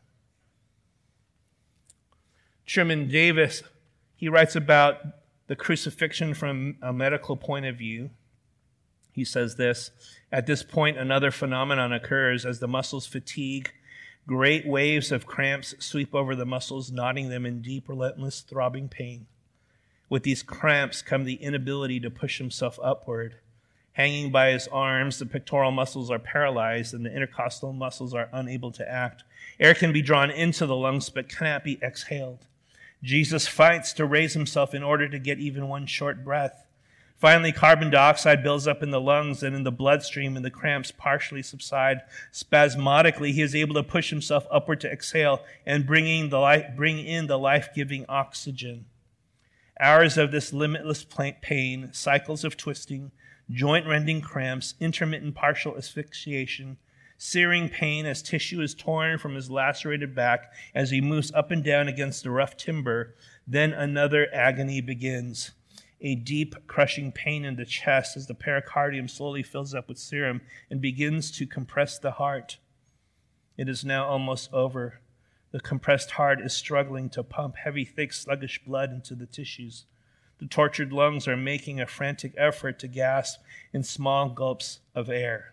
Sherman Davis, he writes about the crucifixion from a medical point of view. He says this, at this point, another phenomenon occurs as the muscles fatigue. Great waves of cramps sweep over the muscles, knotting them in deep, relentless, throbbing pain. With these cramps come the inability to push himself upward. Hanging by his arms, the pectoral muscles are paralyzed and the intercostal muscles are unable to act. Air can be drawn into the lungs but cannot be exhaled. Jesus fights to raise himself in order to get even one short breath. Finally, carbon dioxide builds up in the lungs and in the bloodstream, and the cramps partially subside. Spasmodically, he is able to push himself upward to exhale and bringing the life, bring in the life-giving oxygen. Hours of this limitless pain, cycles of twisting, joint-rending cramps, intermittent partial asphyxiation, searing pain as tissue is torn from his lacerated back as he moves up and down against the rough timber. Then another agony begins. A deep, crushing pain in the chest as the pericardium slowly fills up with serum and begins to compress the heart. It is now almost over. The compressed heart is struggling to pump heavy, thick, sluggish blood into the tissues. The tortured lungs are making a frantic effort to gasp in small gulps of air.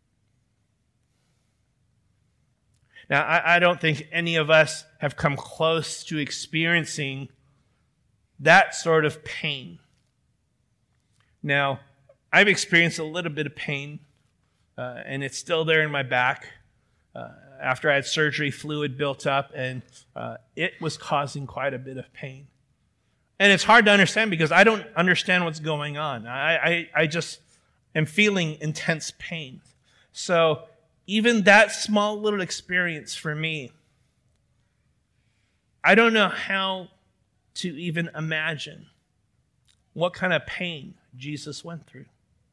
Now, I, I don't think any of us have come close to experiencing that sort of pain. Now, I've experienced a little bit of pain, uh, and it's still there in my back. Uh, after I had surgery, fluid built up, and uh, it was causing quite a bit of pain. And it's hard to understand because I don't understand what's going on. I, I, I just am feeling intense pain. So even that small little experience for me I don't know how to even imagine what kind of pain Jesus went through.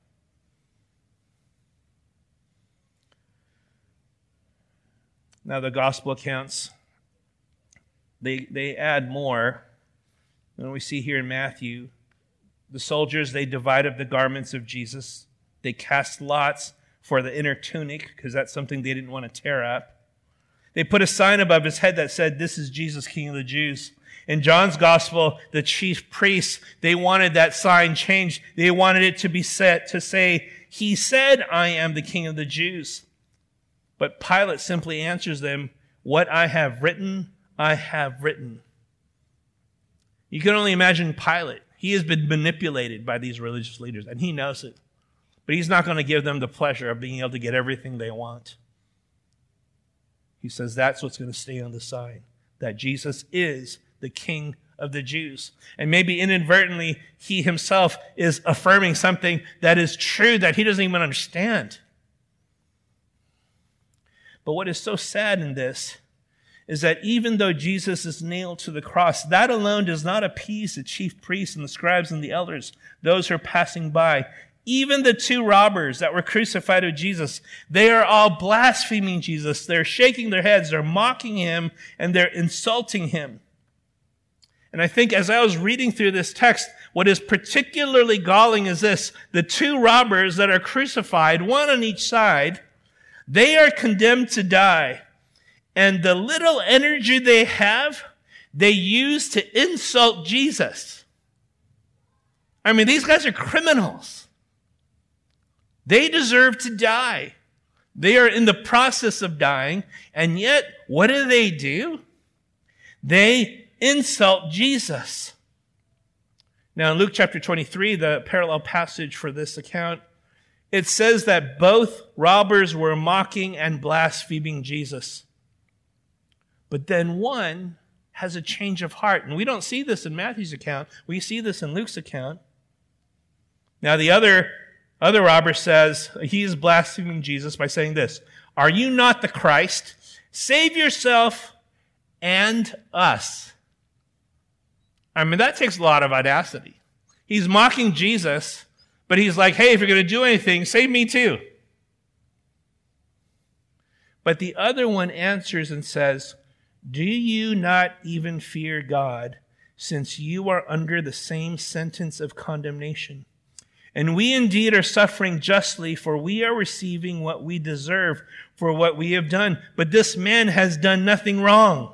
Now, the gospel accounts, they, they add more. And we see here in Matthew, the soldiers, they divided the garments of Jesus. They cast lots for the inner tunic, because that's something they didn't want to tear up. They put a sign above his head that said, "This is Jesus, King of the Jews." In John's gospel, the chief priests, they wanted that sign changed. They wanted it to be set to say, "He said, I am the King of the Jews." But Pilate simply answers them, "What I have written, I have written." You can only imagine Pilate. He has been manipulated by these religious leaders, and he knows it. But he's not going to give them the pleasure of being able to get everything they want. He says that's what's going to stay on the sign, that Jesus is the King of the Jews. And maybe inadvertently, he himself is affirming something that is true that he doesn't even understand. But what is so sad in this is that even though Jesus is nailed to the cross, that alone does not appease the chief priests and the scribes and the elders, those who are passing by. Even the two robbers that were crucified with Jesus, they are all blaspheming Jesus. They're shaking their heads, they're mocking him, and they're insulting him. And I think as I was reading through this text, what is particularly galling is this: the two robbers that are crucified, one on each side, they are condemned to die. And the little energy they have, they use to insult Jesus. I mean, these guys are criminals. They deserve to die. They are in the process of dying, and yet, what do they do? They insult Jesus. Now, in Luke chapter twenty-three, the parallel passage for this account, it says that both robbers were mocking and blaspheming Jesus. But then one has a change of heart. And we don't see this in Matthew's account. We see this in Luke's account. Now, the other, other robber says, he is blaspheming Jesus by saying this: "Are you not the Christ? Save yourself and us." I mean, that takes a lot of audacity. He's mocking Jesus, but he's like, "Hey, if you're going to do anything, save me too." But the other one answers and says, "Do you not even fear God, since you are under the same sentence of condemnation? And we indeed are suffering justly, for we are receiving what we deserve for what we have done. But this man has done nothing wrong."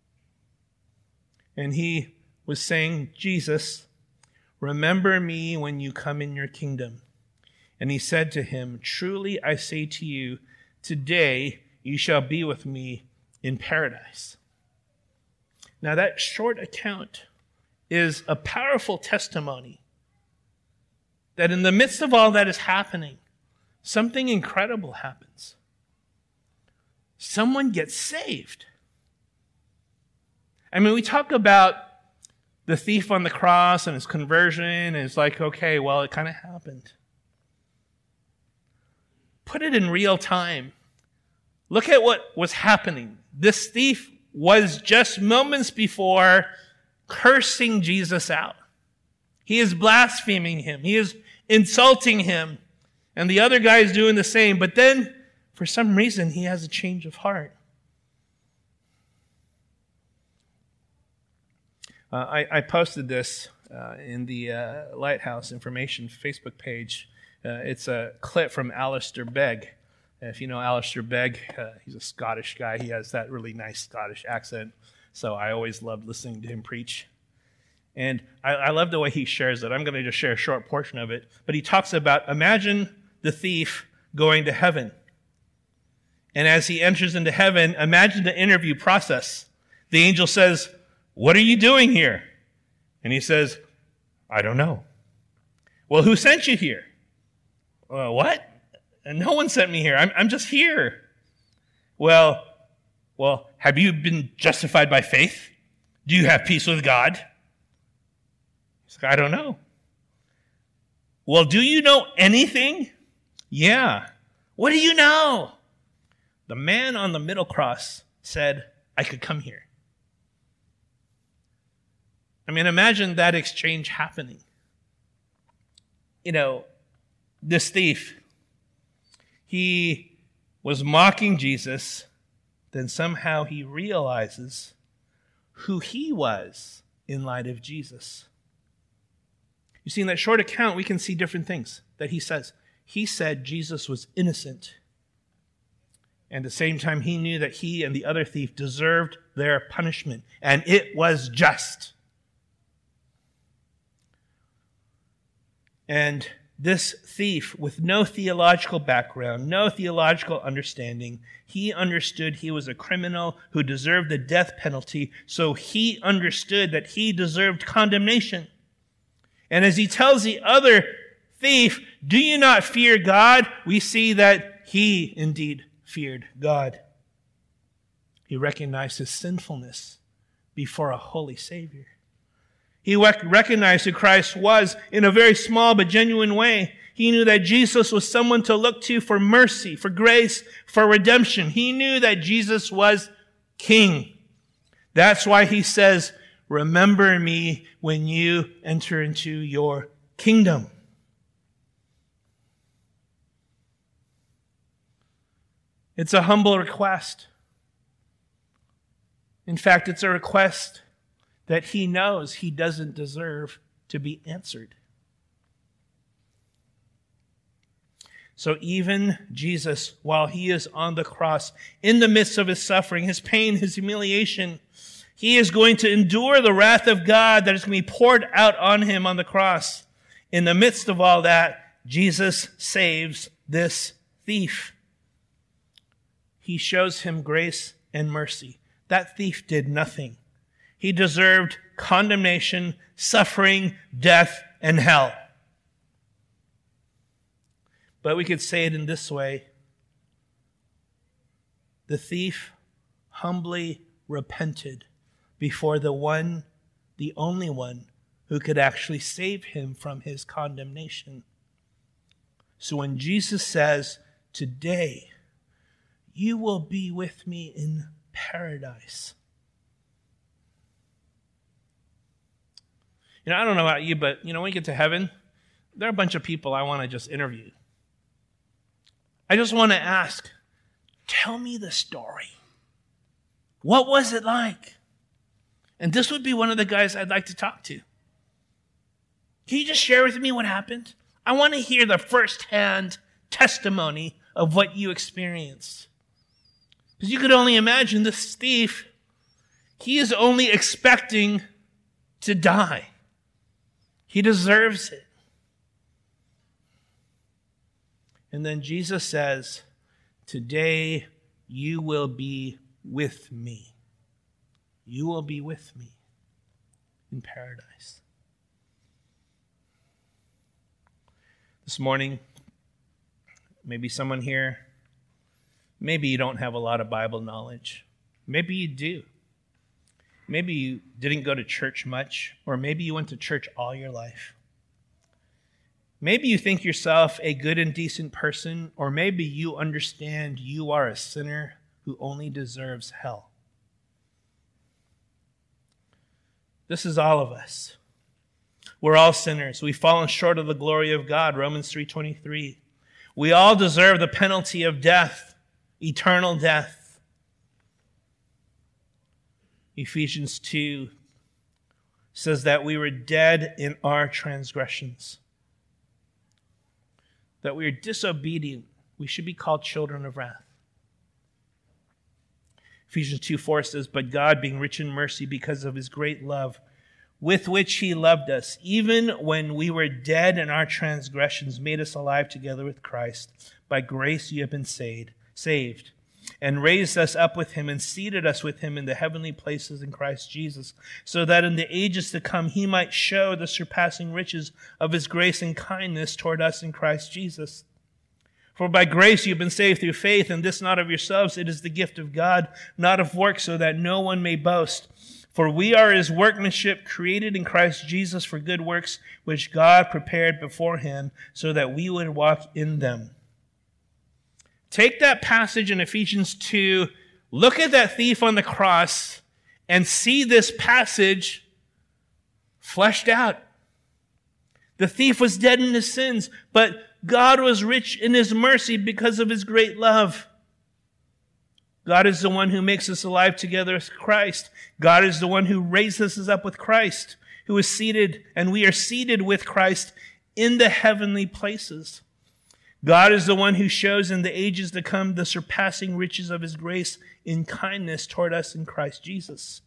And he was saying, "Jesus, remember me when you come in your kingdom." And he said to him, "Truly I say to you, today you shall be with me in paradise." Now, that short account is a powerful testimony that in the midst of all that is happening, something incredible happens. Someone gets saved. I mean, we talk about the thief on the cross and his conversion, and it's like, okay, well, it kind of happened. Put it in real time. Look at what was happening. This thief was just moments before cursing Jesus out. He is blaspheming him. He is insulting him. And the other guy is doing the same. But then, for some reason, he has a change of heart. Uh, I, I posted this uh, in the uh, Lighthouse Information Facebook page. Uh, it's a clip from Alistair Begg. If you know Alistair Begg, uh, he's a Scottish guy. He has that really nice Scottish accent. So I always loved listening to him preach. And I, I love the way he shares it. I'm going to just share a short portion of it. But he talks about, imagine the thief going to heaven. And as he enters into heaven, imagine the interview process. The angel says, "What are you doing here?" And he says, "I don't know." "Well, who sent you here?" Uh, what? And no one sent me here. I'm, I'm just here. Well, well, have you been justified by faith? Do you have peace with God? He's like, "I don't know." "Well, do you know anything?" "Yeah." "What do you know?" "The man on the middle cross said I could come here." I mean, imagine that exchange happening. You know, this thief, he was mocking Jesus, then somehow he realizes who he was in light of Jesus. You see, in that short account, we can see different things that he says. He said Jesus was innocent. And at the same time, he knew that he and the other thief deserved their punishment, and it was just. And this thief, with no theological background, no theological understanding, he understood he was a criminal who deserved the death penalty, so he understood that he deserved condemnation. And as he tells the other thief, "Do you not fear God?" we see that he indeed feared God. He recognized his sinfulness before a holy Savior. He recognized who Christ was in a very small but genuine way. He knew that Jesus was someone to look to for mercy, for grace, for redemption. He knew that Jesus was King. That's why he says, "Remember me when you enter into your kingdom." It's a humble request. In fact, it's a request that he knows he doesn't deserve to be answered. So even Jesus, while he is on the cross, in the midst of his suffering, his pain, his humiliation, he is going to endure the wrath of God that is going to be poured out on him on the cross. In the midst of all that, Jesus saves this thief. He shows him grace and mercy. That thief did nothing. He deserved condemnation, suffering, death, and hell. But we could say it in this way. The thief humbly repented before the one, the only one, who could actually save him from his condemnation. So when Jesus says, "Today you will be with me in paradise," you know, I don't know about you, but you know, when we get to heaven, there are a bunch of people I want to just interview. I just want to ask, tell me the story. What was it like? And this would be one of the guys I'd like to talk to. Can you just share with me what happened? I want to hear the firsthand testimony of what you experienced. Because you could only imagine this thief, he is only expecting to die. He deserves it. And then Jesus says, "Today you will be with me. You will be with me in paradise." This morning, maybe someone here, maybe you don't have a lot of Bible knowledge. Maybe you do. Maybe you didn't go to church much, or maybe you went to church all your life. Maybe you think yourself a good and decent person, or maybe you understand you are a sinner who only deserves hell. This is all of us. We're all sinners. We've fallen short of the glory of God, Romans three twenty-three. We all deserve the penalty of death, eternal death. Ephesians two says that we were dead in our transgressions, that we are disobedient. We should be called children of wrath. Ephesians two four says, "But God, being rich in mercy because of his great love, with which he loved us, even when we were dead in our transgressions, made us alive together with Christ. By grace you have been saved, saved, and raised us up with him and seated us with him in the heavenly places in Christ Jesus, so that in the ages to come he might show the surpassing riches of his grace and kindness toward us in Christ Jesus. For by grace you've been saved through faith, and this not of yourselves, it is the gift of God, not of works, so that no one may boast. For we are his workmanship, created in Christ Jesus for good works, which God prepared beforehand, so that we would walk in them." Take that passage in Ephesians two, look at that thief on the cross, and see this passage fleshed out. The thief was dead in his sins, but God was rich in his mercy because of his great love. God is the one who makes us alive together with Christ. God is the one who raises us up with Christ, who is seated, and we are seated with Christ in the heavenly places. God is the one who shows in the ages to come the surpassing riches of his grace in kindness toward us in Christ Jesus.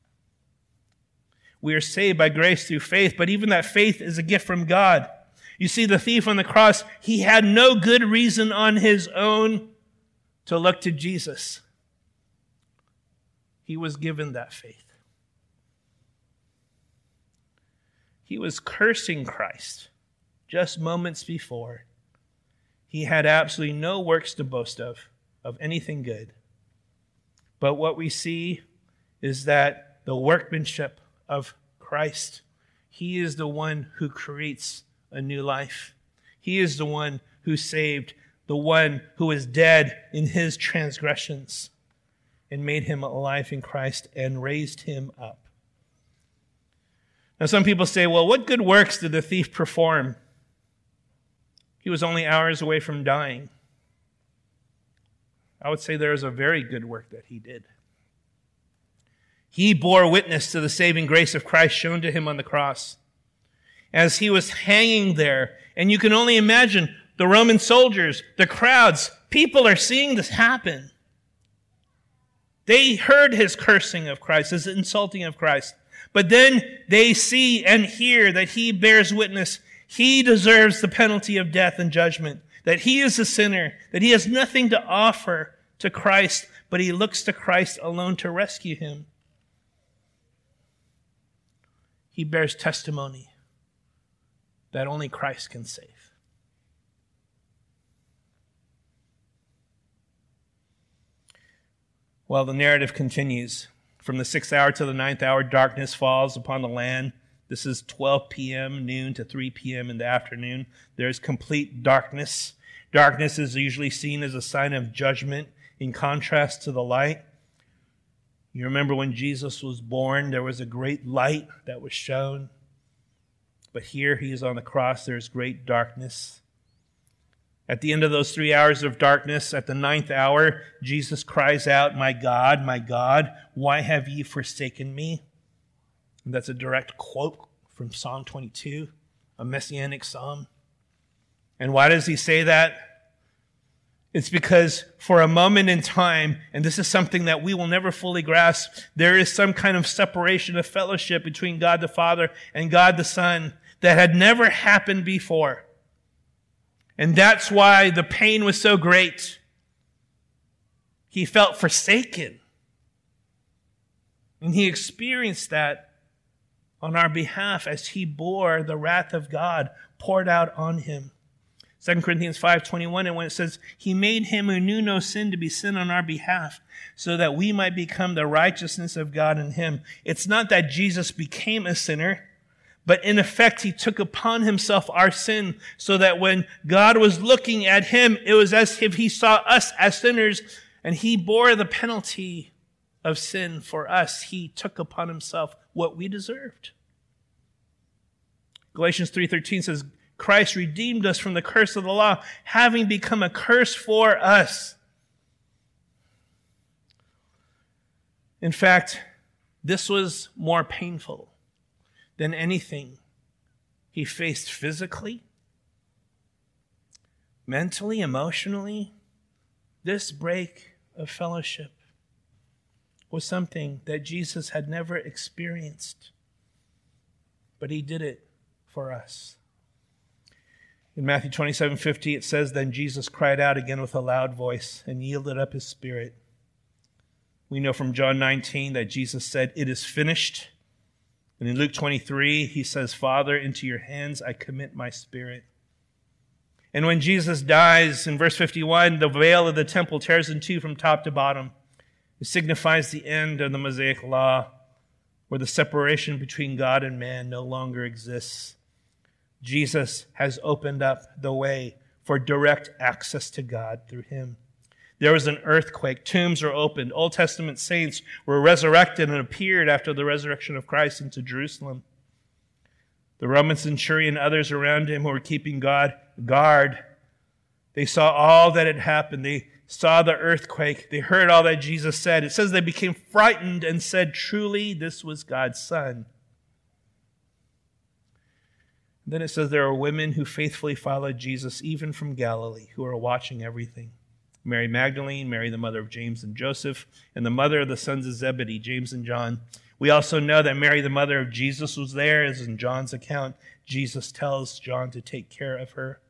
We are saved by grace through faith, but even that faith is a gift from God. You see, the thief on the cross, he had no good reason on his own to look to Jesus. He was given that faith. He was cursing Christ just moments before. He had absolutely no works to boast of, of anything good. But what we see is that the workmanship of Christ, he is the one who creates a new life. He is the one who saved the one who is dead in his transgressions and made him alive in Christ and raised him up. Now some people say, well, what good works did the thief perform? He was only hours away from dying. I would say there is a very good work that he did. He bore witness to the saving grace of Christ shown to him on the cross. As he was hanging there, and you can only imagine the Roman soldiers, the crowds, people are seeing this happen. They heard his cursing of Christ, his insulting of Christ. But then they see and hear that he bears witness. He deserves the penalty of death and judgment, that he is a sinner, that he has nothing to offer to Christ, but he looks to Christ alone to rescue him. He bears testimony that only Christ can save. Well, the narrative continues. From the sixth hour to the ninth hour, darkness falls upon the land. This is twelve p.m., noon to three p.m. in the afternoon. There's complete darkness. Darkness is usually seen as a sign of judgment in contrast to the light. You remember when Jesus was born, there was a great light that was shown. But here he is on the cross, there's great darkness. At the end of those three hours of darkness, at the ninth hour, Jesus cries out, "My God, my God, why have ye forsaken me?" And that's a direct quote from Psalm twenty-two, a messianic psalm. And why does he say that? It's because for a moment in time, and this is something that we will never fully grasp, there is some kind of separation of fellowship between God the Father and God the Son that had never happened before. And that's why the pain was so great. He felt forsaken. And he experienced that on our behalf as he bore the wrath of God poured out on him. Second Corinthians five twenty-one, and when it says, "He made him who knew no sin to be sin on our behalf, so that we might become the righteousness of God in him." It's not that Jesus became a sinner, but in effect, he took upon himself our sin, so that when God was looking at him, it was as if he saw us as sinners, and he bore the penalty of sin for us. He took upon himself what we deserved. Galatians three thirteen says, "Christ redeemed us from the curse of the law, having become a curse for us." In fact, this was more painful than anything he faced physically, mentally, emotionally. This break of fellowship was something that Jesus had never experienced, but he did it for us. In Matthew twenty-seven fifty, it says, "Then Jesus cried out again with a loud voice and yielded up his spirit." We know from John nineteen that Jesus said, "It is finished." And in Luke twenty-three, he says, "Father, into your hands I commit my spirit." And when Jesus dies, in verse fifty-one, the veil of the temple tears in two from top to bottom. It signifies the end of the Mosaic law, where the separation between God and man no longer exists. Jesus has opened up the way for direct access to God through him. There was an earthquake. Tombs were opened. Old Testament saints were resurrected and appeared after the resurrection of Christ into Jerusalem. The Roman centurion and others around him who were keeping God guard, they saw all that had happened. They saw the earthquake. They heard all that Jesus said. It says they became frightened and said, "Truly, this was God's Son." Then it says there are women who faithfully followed Jesus, even from Galilee, who are watching everything. Mary Magdalene, Mary the mother of James and Joseph, and the mother of the sons of Zebedee, James and John. We also know that Mary the mother of Jesus was there, as in John's account. Jesus tells John to take care of her.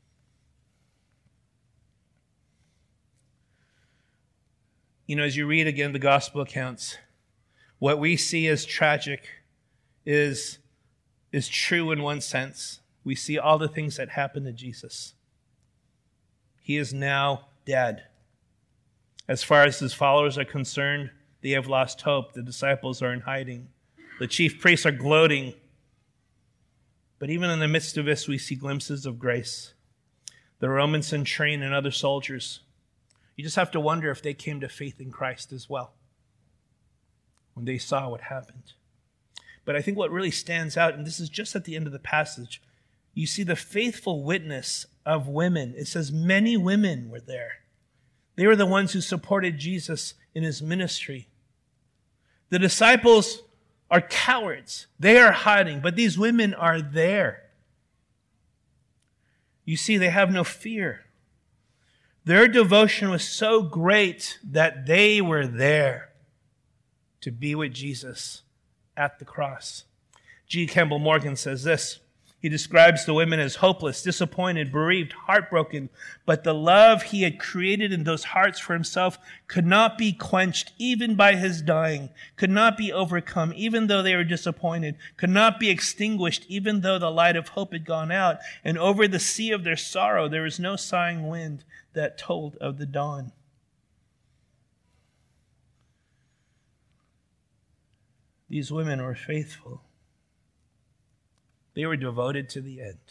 You know, as you read again the gospel accounts, what we see as tragic is, is true in one sense. We see all the things that happened to Jesus. He is now dead. As far as his followers are concerned, they have lost hope. The disciples are in hiding. The chief priests are gloating. But even in the midst of this, we see glimpses of grace. The Roman centurion and other soldiers, you just have to wonder if they came to faith in Christ as well when they saw what happened. But I think what really stands out, and this is just at the end of the passage, you see the faithful witness of women. It says many women were there. They were the ones who supported Jesus in his ministry. The disciples are cowards. They are hiding, but these women are there. You see, they have no fear. Their devotion was so great that they were there to be with Jesus at the cross. G. Campbell Morgan says this. He describes the women as hopeless, disappointed, bereaved, heartbroken, but the love he had created in those hearts for himself could not be quenched even by his dying, could not be overcome even though they were disappointed, could not be extinguished even though the light of hope had gone out, and over the sea of their sorrow there was no sighing wind that told of the dawn. These women were faithful. They were devoted to the end.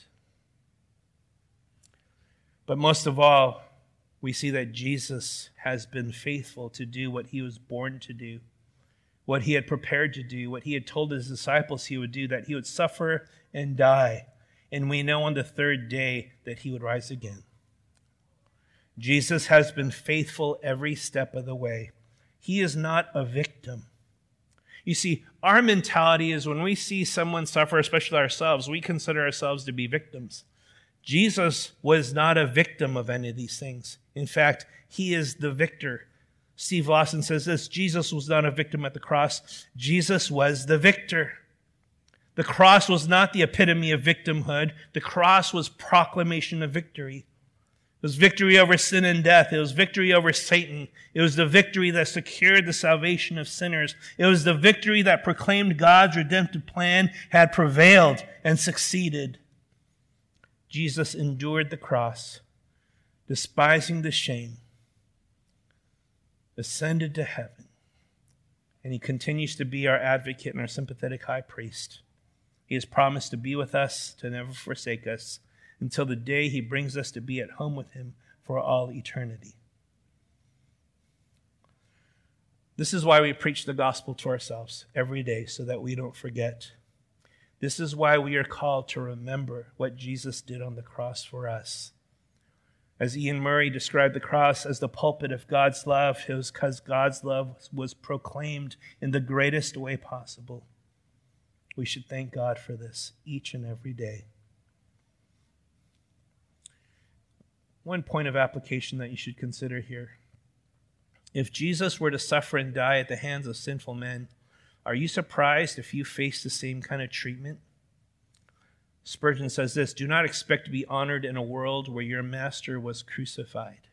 But most of all, we see that Jesus has been faithful to do what he was born to do, what he had prepared to do, what he had told his disciples he would do, that he would suffer and die. And we know on the third day that he would rise again. Jesus has been faithful every step of the way. He is not a victim. You see, our mentality is when we see someone suffer, especially ourselves, we consider ourselves to be victims. Jesus was not a victim of any of these things. In fact, he is the victor. Steve Lawson says this, Jesus was not a victim at the cross. Jesus was the victor. The cross was not the epitome of victimhood. The cross was proclamation of victory. It was victory over sin and death. It was victory over Satan. It was the victory that secured the salvation of sinners. It was the victory that proclaimed God's redemptive plan had prevailed and succeeded. Jesus endured the cross, despising the shame, ascended to heaven, and he continues to be our advocate and our sympathetic high priest. He has promised to be with us, to never forsake us, until the day he brings us to be at home with him for all eternity. This is why we preach the gospel to ourselves every day, so that we don't forget. This is why we are called to remember what Jesus did on the cross for us. As Ian Murray described the cross as the pulpit of God's love, it was because God's love was proclaimed in the greatest way possible. We should thank God for this each and every day. One point of application that you should consider here. If Jesus were to suffer and die at the hands of sinful men, are you surprised if you face the same kind of treatment? Spurgeon says this, do not expect to be honored in a world where your master was crucified.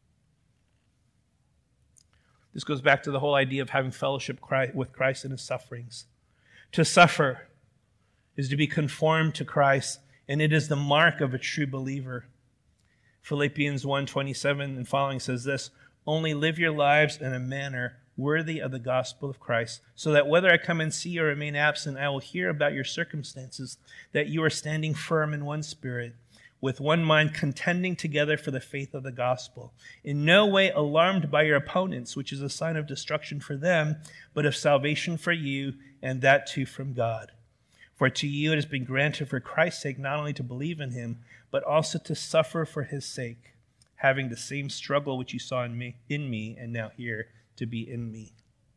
This goes back to the whole idea of having fellowship with Christ in his sufferings. To suffer is to be conformed to Christ, and it is the mark of a true believer. Philippians one twenty-seven and following says this, only live your lives in a manner worthy of the gospel of Christ, so that whether I come and see you or remain absent, I will hear about your circumstances, that you are standing firm in one spirit, with one mind contending together for the faith of the gospel, in no way alarmed by your opponents, which is a sign of destruction for them, but of salvation for you, and that too from God. For to you it has been granted for Christ's sake not only to believe in him, but also to suffer for his sake, having the same struggle which you saw in me, in me and now here to be in me.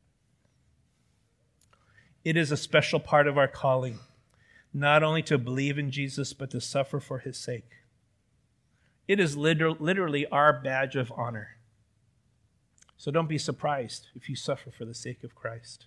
It is a special part of our calling, not only to believe in Jesus, but to suffer for his sake. It is liter- literally our badge of honor. So don't be surprised if you suffer for the sake of Christ.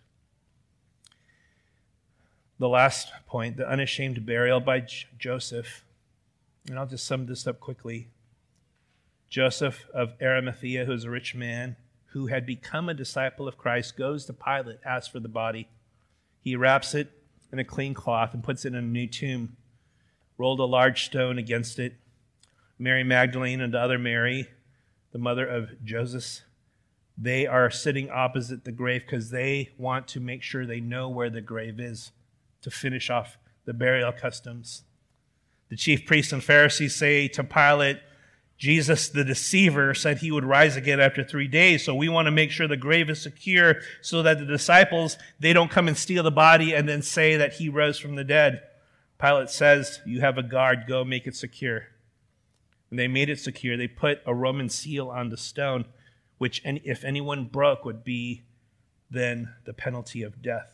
The last point, the unashamed burial by J- Joseph. And I'll just sum this up quickly. Joseph of Arimathea, who is a rich man, who had become a disciple of Christ, goes to Pilate, asks for the body. He wraps it in a clean cloth and puts it in a new tomb, rolled a large stone against it. Mary Magdalene and the other Mary, the mother of Joseph, they are sitting opposite the grave because they want to make sure they know where the grave is to finish off the burial customs. The chief priests and Pharisees say to Pilate, Jesus, the deceiver, said he would rise again after three days. So we want to make sure the grave is secure so that the disciples, they don't come and steal the body and then say that he rose from the dead. Pilate says, you have a guard, go make it secure. When they made it secure, they put a Roman seal on the stone, which if anyone broke would be then the penalty of death.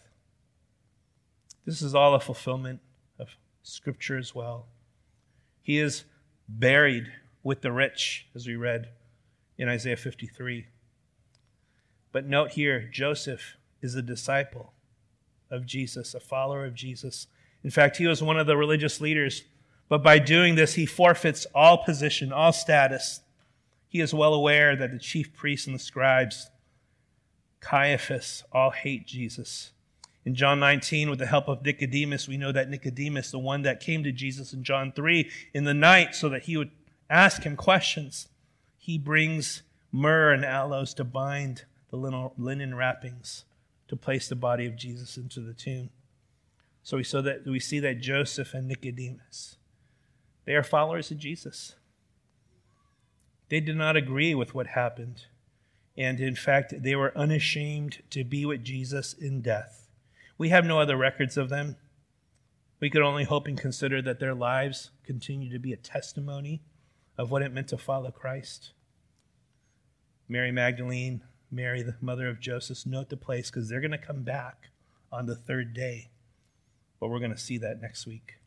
This is all a fulfillment of Scripture as well. He is buried with the rich, as we read in Isaiah fifty-three. But note here, Joseph is a disciple of Jesus, a follower of Jesus. In fact, he was one of the religious leaders, but by doing this, he forfeits all position, all status. He is well aware that the chief priests and the scribes, Caiaphas, all hate Jesus. In John nineteen, with the help of Nicodemus, we know that Nicodemus, the one that came to Jesus in John three in the night so that he would ask him questions, he brings myrrh and aloes to bind the linen wrappings to place the body of Jesus into the tomb. So we, so that we see that Joseph and Nicodemus, they are followers of Jesus. They did not agree with what happened. And in fact, they were unashamed to be with Jesus in death. We have no other records of them. We could only hope and consider that their lives continue to be a testimony of what it meant to follow Christ. Mary Magdalene, Mary, the mother of Joseph, note the place because they're going to come back on the third day. But we're going to see that next week.